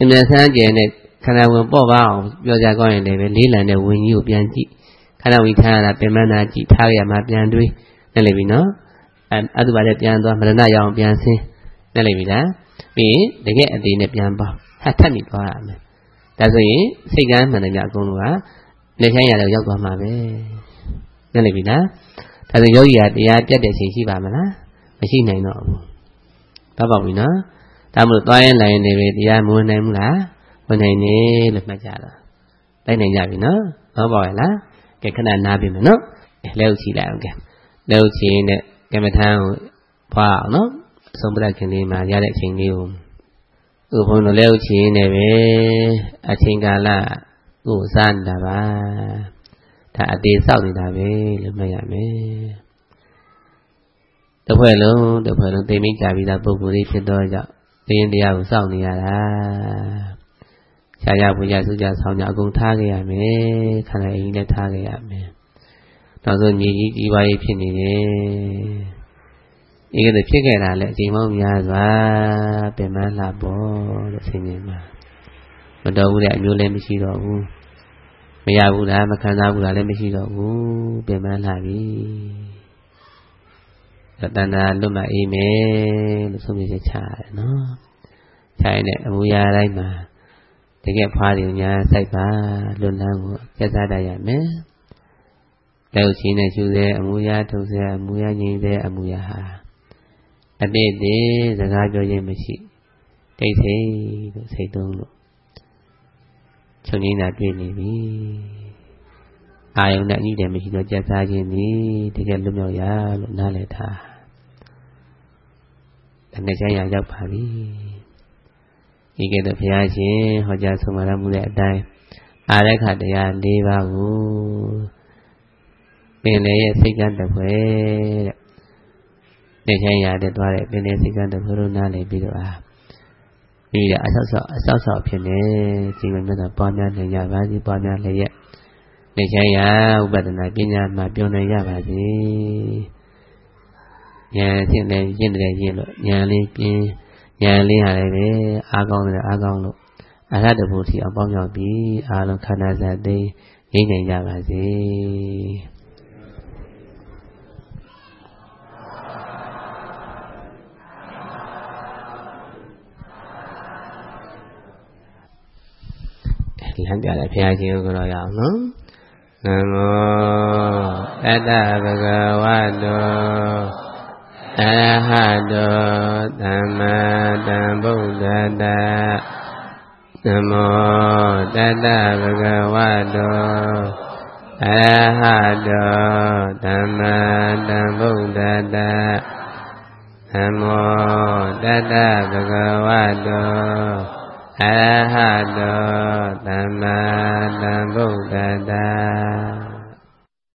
အမြဲဆန်းကျင်တဲ့ခန္ဓာဝင်ပေါ့ပါအောင်ပြောကြကောင်းရင်လည်းပဲလေးလံတဲ့ဝิญကြီးကိုပြန်ကြည့်ခန္ဓာဝင်ထားရတာပြင်မနာကြည့်ထားရမှာပြန်တွေးနဲ့လေပြီနော်အဲအတုပါလည်းပြန်သွားမရဏရအောင်ပြန်ဆင်းနဲ့လေပြီလားပြီးရင်တကယ်အသေးနဲ့ပြန်ပေါဟတ်ထက်နေသွားရမယ်ဒါဆိုရင်စိတ်ကမ်းမှန်တယ်များအကုန်လုံးကနေထိုင်ရတော့ရောက်သွားမှာပဲနဲ့လေပြီလားဒါဆိုယောဂီကတရားပြတ်တဲ့ချိန်ရှိပါမလားမရှိနိုင်တော့ဘူးတော့ပေါ့ပြီနော်ဒါမို့သွားရင်လိုက်နေပြီတရားမဝင်နိုင်ဘူးလားဝင်နိုင်နေလို့မှတ်ကြတာတိုက်နိုင်ကြပြီနော်တော့ပေါ့ရဲ့လားကဲခဏနားပြီမယ်နော်လဲဥချီလိုက်အောင်ကဲလဲဥချီနဲ့ကမ္မထမ်းကိုဖွာအောင်နော်အဆုံးပဒခင်လေးမှာရတဲ့အချိန်လေးကိုဥပ္ပုံတို့လဲဥချီနဲ့ပဲအချိန်ကာလကိုစားနေတာပါဒါအသေးဆောက်နေတာပဲလို့မှတ်ရမယ်တစ်ဖွဲ့လုံးတစ်ဖွဲ့လုံးသိမိကြပြီးသားပုဂ္ဂိုလ်တွေဖြစ်တော့ကြောင့်တင်းတရားကိုစောင့်နေရတာခြားရပူကြစုကြဆောင်ကြအကုန်ထားခဲ့ရမယ်ခန္ဓာအိမ်နဲ့ထားခဲ့ရမယ်နောက်ဆုံးညီကြီးကြီးပွားရေးဖြစ်နေတယ်ဒီကနေ့ဖြစ်ခဲ့တာလည်းအချိန်မောင်းများစွာပြင်ပန်းလာပေါ်လို့ဆင်ញင်မှာမတော်ဘူးတဲ့အမျိုးလည်းမရှိတော့ဘူးမရဘူးလားမခံစားဘူးလားလည်းမရှိတော့ဘူးပြင်ပန်းလာပြီတဏှာလွတ်မှအေးမယ်လို့ဆုံးဖြတ်ချက်ချရတယ်နော်ခြိုင်းတဲ့အမူအရာတိုင်းမှာတကယ်ဖွားတယ်ညာစိုက်ပါလွတ်လန်းကိုပြတ်သားတတ်ရမယ်လက်ချင်းနဲ့ရှုတဲ့အမူအရာထုတ်စေအမူအရာငြိမ်စေအမူအရာဟာအတိတ်တည်းစကားပြောခြင်းမရှိတိတ်ဆိတ်လို့စိတ်သုံးလို့ချုပ်ငြိမ်းတာတွေ့နေပြီအာယုန်နဲ့အညီတည်းမရှိတော့ကြက်စားခြင်းဒီတကယ်လွတ်မြောက်ရလို့နားလည်ထားတနေ့ကျရင်ရောက်ပါပြီဒီကဲ့သို့ဘုရားရှင်ဟောကြားဆုံးမရမှုတဲ့အတိုင်းအာရခတရား၄ပါးကိုပင်လေရဲ့စိတ်ကံတစ်ဖွဲတဲ့နေချင်ရတဲ့သွားတဲ့ပင်လေစိတ်ကံတစ်ဖွဲလို့နားလည်ပြီးတော့အာဒီကအဆောက်ဆောက်အဆောက်ဆောက်ဖြစ်နေဒီလိုမျိုးတော့ပွားများနိုင်ကြပါစီပွားများလည်းရဲ့နေချင်ရဥပဒနာပညာမှာပြောနိုင်ကြပါစေဉာဏ်ဖြစ်နေရင့်တယ်ရင့်လို့ဉာဏ်လေးပြင်းဉာဏ်လေးဟာလည်းပဲအားကောင်းတယ်အားကောင်းလို့အရဟတဘုရားအောင်ပေါင်းရောက်ပြီးအားလုံးခန္ဓာစသိငြိမ့်နိုင်ကြပါစေလမ်းပြတယ်ဘုရားရှင်ကိုတော့ရအောင်နော်နမောတတဗုဒ္ဓဝါတောအရဟတောသမ္မာသမ္ဗုဒ္ဓတ္တနမောတတဗုဒ္ဓဝါတောအရဟတောသမ္မာသမ္ဗုဒ္ဓတ္တနမောတတဗုဒ္ဓဝါတောအရဟတောသမ္မာသမ္ဗုဒ္ဓတ္တ